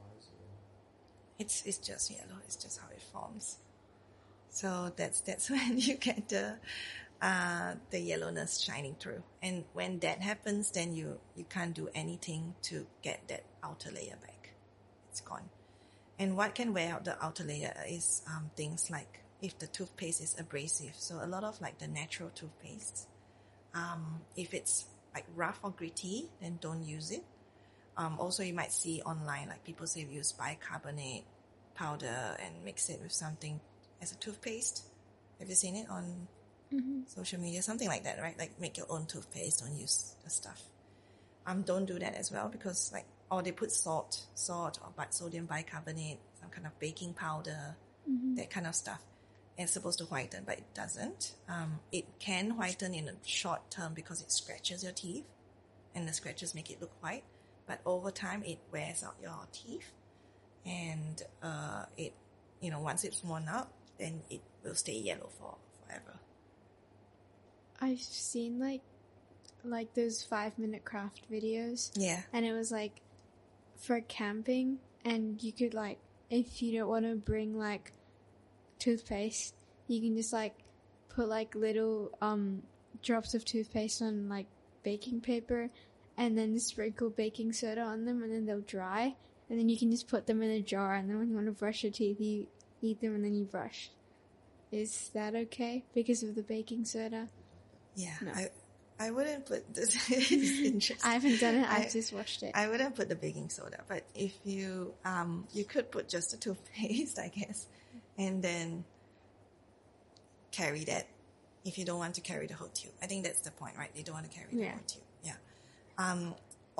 It's just yellow. It's just how it forms. So that's when you get the yellowness shining through. And when that happens, then you can't do anything to get that outer layer back. It's gone. And what can wear out the outer layer is things like if the toothpaste is abrasive. So a lot of like the natural toothpaste, if it's like rough or gritty, then don't use it. Also, you might see online, like people say use bicarbonate powder and mix it with something as a toothpaste. Have you seen it on social media? Something like that, right? Like make your own toothpaste, don't use the stuff. Don't do that as well because or they put salt or sodium bicarbonate, some kind of baking powder, that kind of stuff. And it's supposed to whiten, but it doesn't. It can whiten in a short term because it scratches your teeth and the scratches make it look white. But over time, it wears out your teeth, and once it's worn out, then it will stay yellow forever. I've seen like those 5-minute craft videos. Yeah. And it was like for camping, and you could like, if you don't want to bring like toothpaste, you can just like put like little drops of toothpaste on like baking paper and then sprinkle baking soda on them, and then they'll dry, and then you can just put them in a jar, and then when you want to brush your teeth, you eat them and then you brush. Is that okay because of the baking soda? Yeah. No. I wouldn't put this. It's interesting. I haven't done it. I've just watched it. I wouldn't put the baking soda, but if you could put just the toothpaste, I guess, and then carry that if you don't want to carry the whole tube. I think that's the point, right? You don't want to carry the whole tube. Yeah.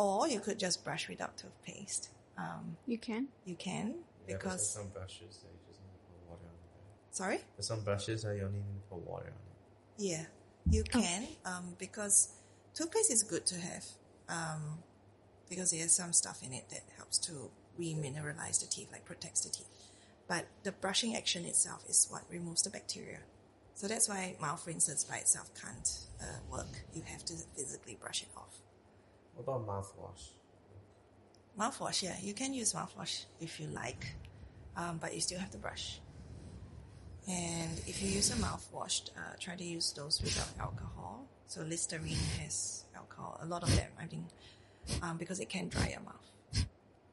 Or you could just brush without toothpaste. You can? You can, Yeah, but because... some brushes that you just need to put water on it. Sorry? There's some brushes that you only need to put water on it. Yeah, you can, because toothpaste is good to have, because there's some stuff in it that helps to remineralize the teeth, like protects the teeth. But the brushing action itself is what removes the bacteria. So that's why mouth rinses by itself can't work. You have to physically brush it off. What about mouthwash? Mouthwash, yeah, you can use mouthwash if you like, but you still have to brush. And if you use a mouthwash, try to use those without alcohol. So Listerine has alcohol, a lot of them, I think, because it can dry your mouth.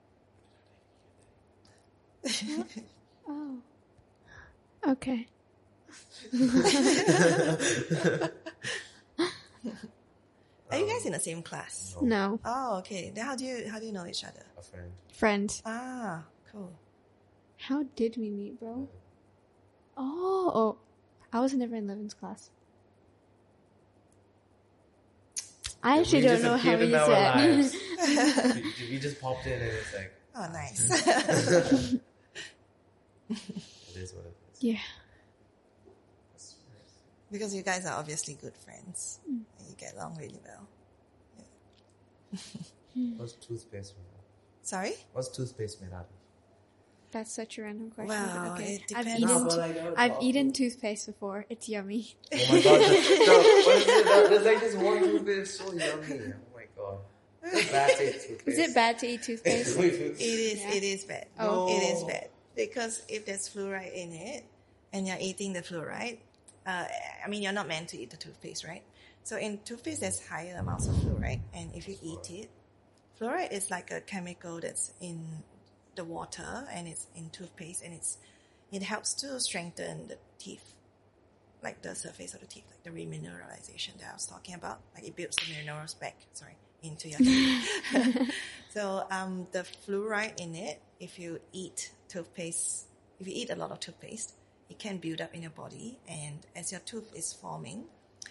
Oh. Okay. Are you guys in the same class? No. Oh, okay. Then how do you know each other? A friend. Friends. Ah, cool. How did we meet, bro? Oh. I was never in Levin's class. I actually don't know how we said. We just popped in and it's like... Oh, nice. It is what it is. Yeah. Because you guys are obviously good friends. And you get along really well. What's toothpaste made out of? Sorry? What's toothpaste made out of? That's such a random question. Well, okay. it depends. I've eaten toothpaste before. It's yummy. Oh my god. What is it? There's like this one toothpaste so yummy. Oh my god. It's bad to eat toothpaste. Is it bad to eat toothpaste? It is bad. Oh. It is bad. Because if there's fluoride in it, and you're eating the fluoride, you're not meant to eat the toothpaste, right? So in toothpaste, there's higher amounts of fluoride, and if you eat it, fluoride is like a chemical that's in the water, and it's in toothpaste, and it helps to strengthen the teeth, like the surface of the teeth, like the remineralization that I was talking about. Like it builds the minerals back, into your teeth. So the fluoride in it, if you eat a lot of toothpaste, it can build up in your body, and as your tooth is forming,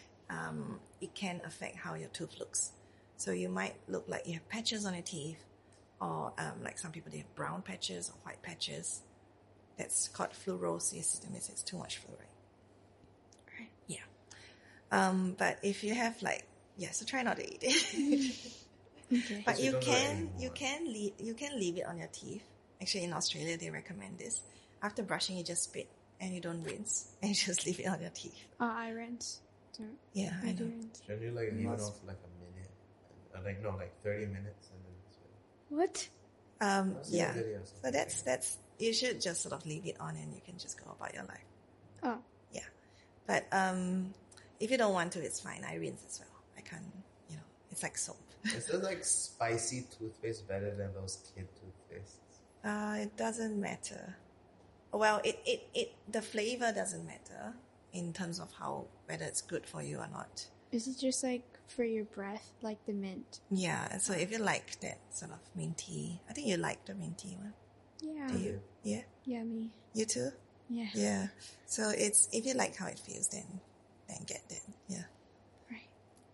it can affect how your tooth looks. So you might look like you have patches on your teeth, or like some people, they have brown patches or white patches. That's called fluorosis. That means it's too much fluoride. Right. Yeah. But if you have so try not to eat it. Okay. But you can leave it on your teeth. Actually, in Australia, they recommend this. After brushing, you just spit and you don't rinse, and you just leave it on your teeth. Oh, I rinse. Yeah, I do know. rinse. Should you leave it off for a minute? 30 minutes and then spit? What? Yeah. So that's you should just sort of leave it on, and you can just go about your life. Oh. Yeah. But if you don't want to, it's fine. I rinse as well. I can't, it's like soap. Is there like spicy toothpaste better than those kid toothpastes? It doesn't matter. Well, the flavor doesn't matter in terms of whether it's good for you or not. Is it just like for your breath, like the mint? Yeah, so if you like that sort of minty, I think you like the minty one. Yeah. Do you? Yeah? Yummy. You too? Yeah. Yeah. So if you like how it feels, then get that. Yeah. Right.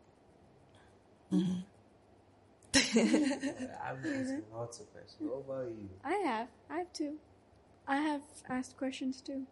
Mm-hmm. I'm asking lots of questions. What about you? I have too. I have asked questions too.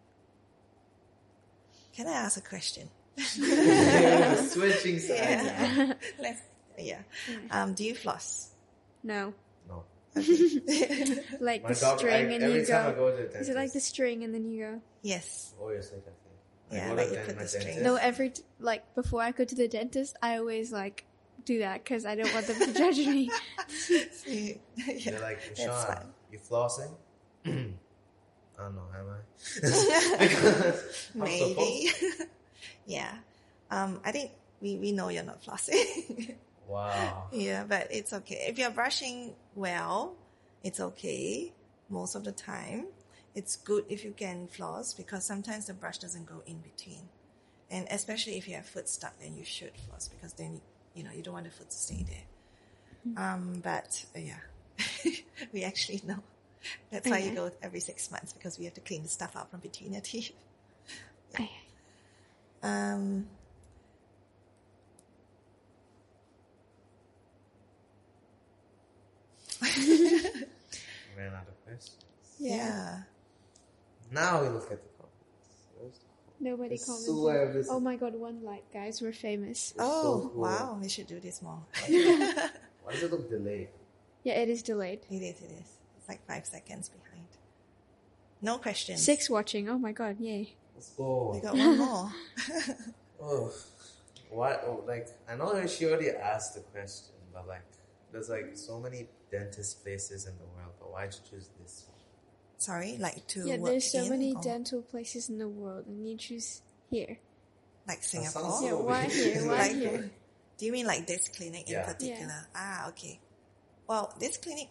Can I ask a question? Yeah, switching sides. Yeah. Do you floss? No. No. Like My the dog, string and every you time I go. go to the dentist. Is it like the string and then you go? Yes. Oh, you're sick, I think. Yeah, go like to you put my the string. dentist. No, before I go to the dentist, I always do that because I don't want them to judge me. They're like, That's Sean, fine. you flossing? I don't know, am I? Because I'm Maybe. supposed Yeah. I think we know you're not flossing. Wow. Yeah, but it's okay. If you're brushing well, it's okay most of the time. It's good if you can floss because sometimes the brush doesn't go in between. And especially if you have foot stuck, then you should floss because then, you don't want the foot to stay there. But we actually know. That's why you go every 6 months because we have to clean the stuff out from between your teeth. Yeah. Now we look at the comments. Where's the comments? Nobody I commented. swear this- Oh my god, one like, guys, we're famous. It's Oh, so cool. wow. We should do this more. Why does it look delayed? Yeah, it is delayed. It is. It's like 5 seconds behind. No questions. 6 watching. Oh my god, yay. Let's go. We got one more. Oh, what? Oh, like, I know that she already asked the question, but like, there's like so many dentist places in the world, but why'd you choose this one? Sorry, like to Yeah, work there's so in many or dental places in the world, and you choose here. like sounds Singapore? so Yeah, why here? Why Like, here? do you mean like this clinic in Yeah. particular? Ah, okay. Well, this clinic,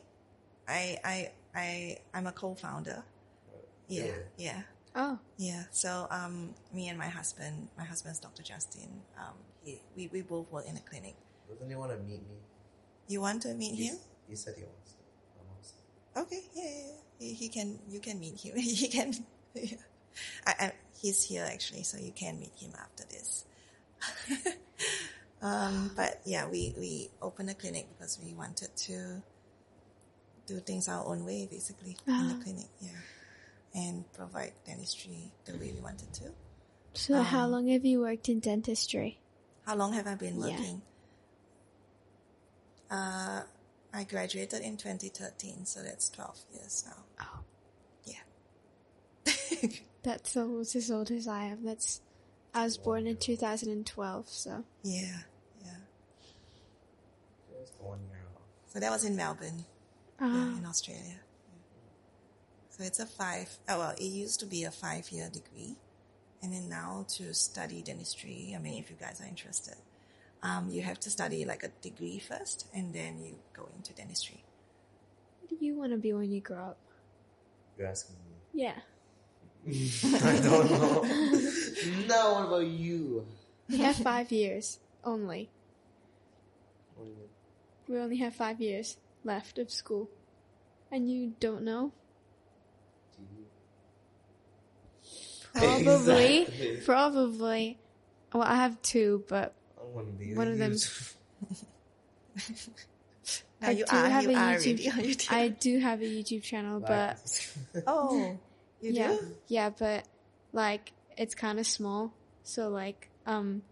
I'm a co-founder. Yeah, Really? yeah, Oh, yeah. So, me and my husband's Dr. Justin. We both work in a clinic. Doesn't he want to meet me? You want to meet him? He said he wants to. Almost. Okay, yeah. He can. You can meet him. He can. Yeah. He's here actually, so you can meet him after this. But yeah, we opened a clinic because we wanted to do things our own way, basically, in the clinic. Yeah, and provide dentistry the way we wanted to. so how long have you worked in dentistry? How long have I been Yeah. working? I graduated in 2013, so that's 12 years now. Oh, Yeah. that's almost as old as I am. I was born in 2012, so. Yeah. Just 1 year off. So that was in Melbourne, in Australia. Yeah. So it's it used to be a 5-year degree. And then now to study dentistry, I mean, if you guys are interested, you have to study like a degree first, and then you go into dentistry. What do you want to be when you grow up? You're asking me. Yeah. I don't know. Now, what about you? We have 5 years only. What do you mean? We only have 5 years left of school. And you don't know? Do you? Probably. Exactly. Probably. Well, I have 2, but I want to be one of them. Now I you do are have a already YouTube. on YouTube. I do have a YouTube channel, but Oh, you yeah, do? yeah, but like it's kind of small. So like, I'm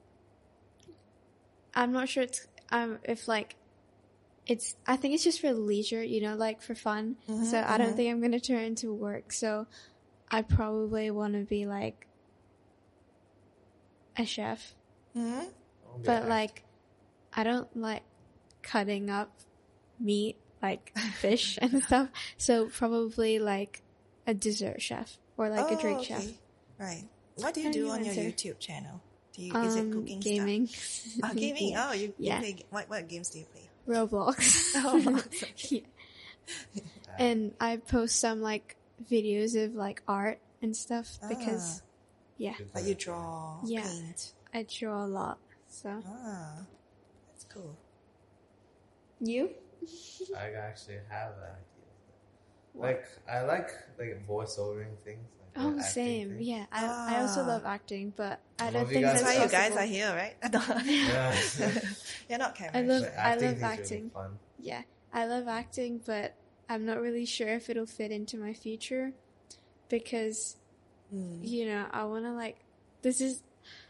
not sure it's if like it's. I think it's just for leisure, like for fun. So I don't think I'm gonna turn into work. So I probably want to be like a chef. Mm-hmm. But like, I don't like cutting up meat, like fish and stuff. So probably like a dessert chef or like a drink chef. Right. What do you How do do you on your answer? YouTube channel? Is it cooking Gaming. stuff? Oh, gaming. Oh, you Yeah. play, what games do you play? Roblox. Roblox, Yeah. And I post some like videos of like art and stuff because yeah, Like you draw, Yeah. paint. I draw a lot. So That's cool. you? I actually have that idea. Like, I like voiceovering things. Like Oh, acting same. things. Yeah, I also love acting, but I Some don't of you think guys that's That's why you possible. guys are here, right? Yeah. You're not cameras. I love Like, I love things acting. Really fun. Yeah, I love acting, but I'm not really sure if it'll fit into my future because, I want to this is,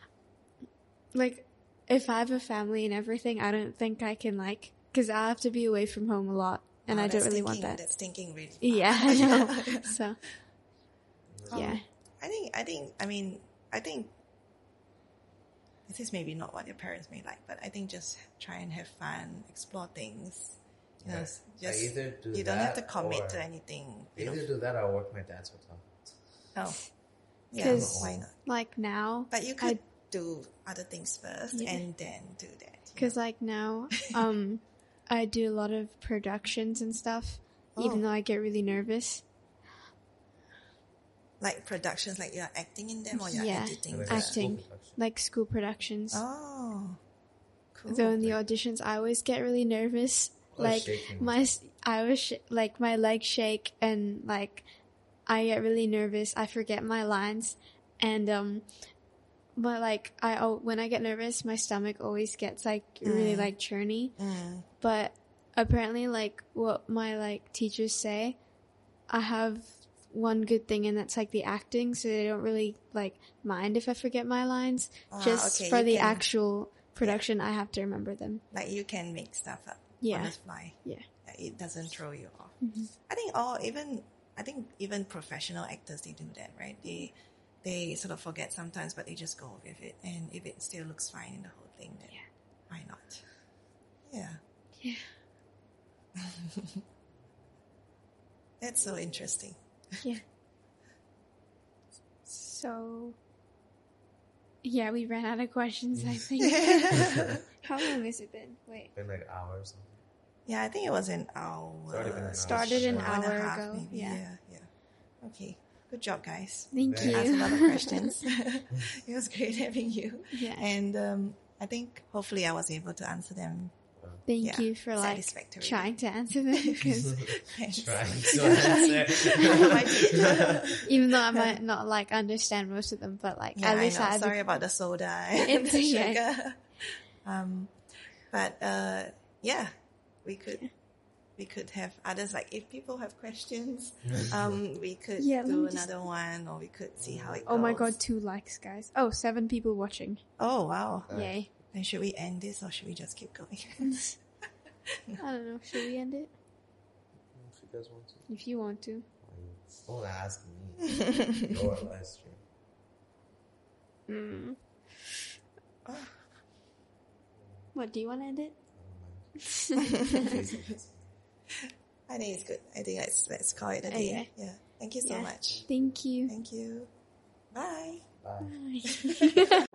if I have a family and everything, I don't think I can because I have to be away from home a lot and I don't really want that. That's thinking really far. Yeah, I know. So, yeah. I think this is maybe not what your parents may like, but I think just try and have fun, explore things. You know, Yeah. just I either do you don't have to that commit or- to anything. I either do that or work my dad's hotel. Oh, yeah, 'Cause- why not? Now, But you could do other things first Yeah. and then do that. because now, I do a lot of productions and stuff, even though I get really nervous. Like productions, like you're acting in them or you're Yeah. editing. Like them? a school Acting. production. Like school productions. Oh, cool. So in the auditions, I always get really nervous. Oh, Like shaking. my legs shake and like I get really nervous. I forget my lines, and when I get nervous, my stomach always gets really churny. But apparently, what my teachers say, I have one good thing, and that's like the acting. So they don't really like mind if I forget my lines. Just okay, for you the can- actual production, I have to remember them. Like you can make stuff up Yeah. on the fly. Yeah. It doesn't throw you off. Mm-hmm. I think even professional actors, they do that, right? They sort of forget sometimes, but they just go with it. And if it still looks fine in the whole thing, then why not? Yeah. Yeah. That's so interesting. Yeah. So, yeah, we ran out of questions, I think. How long has it been? Wait. Been like hours. Yeah, I think it was an hour. It's already been an hour. Started an and a hour half, ago. maybe. Yeah. Yeah. Okay. Good job, guys. Thank Very Asked a you. lot of questions. It was great having you. Yeah. And I think hopefully I was able to answer them. Thank Yeah, you for like satisfactory. trying to answer them, because Thanks. Trying to answer. I did. even though I might not like understand most of them, but like Yeah, at I least know. I had Sorry the, about the soda and It's the okay. sugar. But yeah, we could have others. Like if people have questions, we could Yeah, let do me just- another one, or we could see how it goes. oh my god, 2 likes, guys. Oh, 7 people watching. Oh wow. Yay. Then should we end this or should we just keep going? I don't know. Should we end it? If you guys want to. If you want to. Don't ask me. Your live stream. Mm. What, do you want to end it? I don't mind. Please, please. I think it's good. I think let's call it a day. Okay. Yeah. Thank you so Yeah. much. Thank you. Thank you. Bye. Bye. Bye.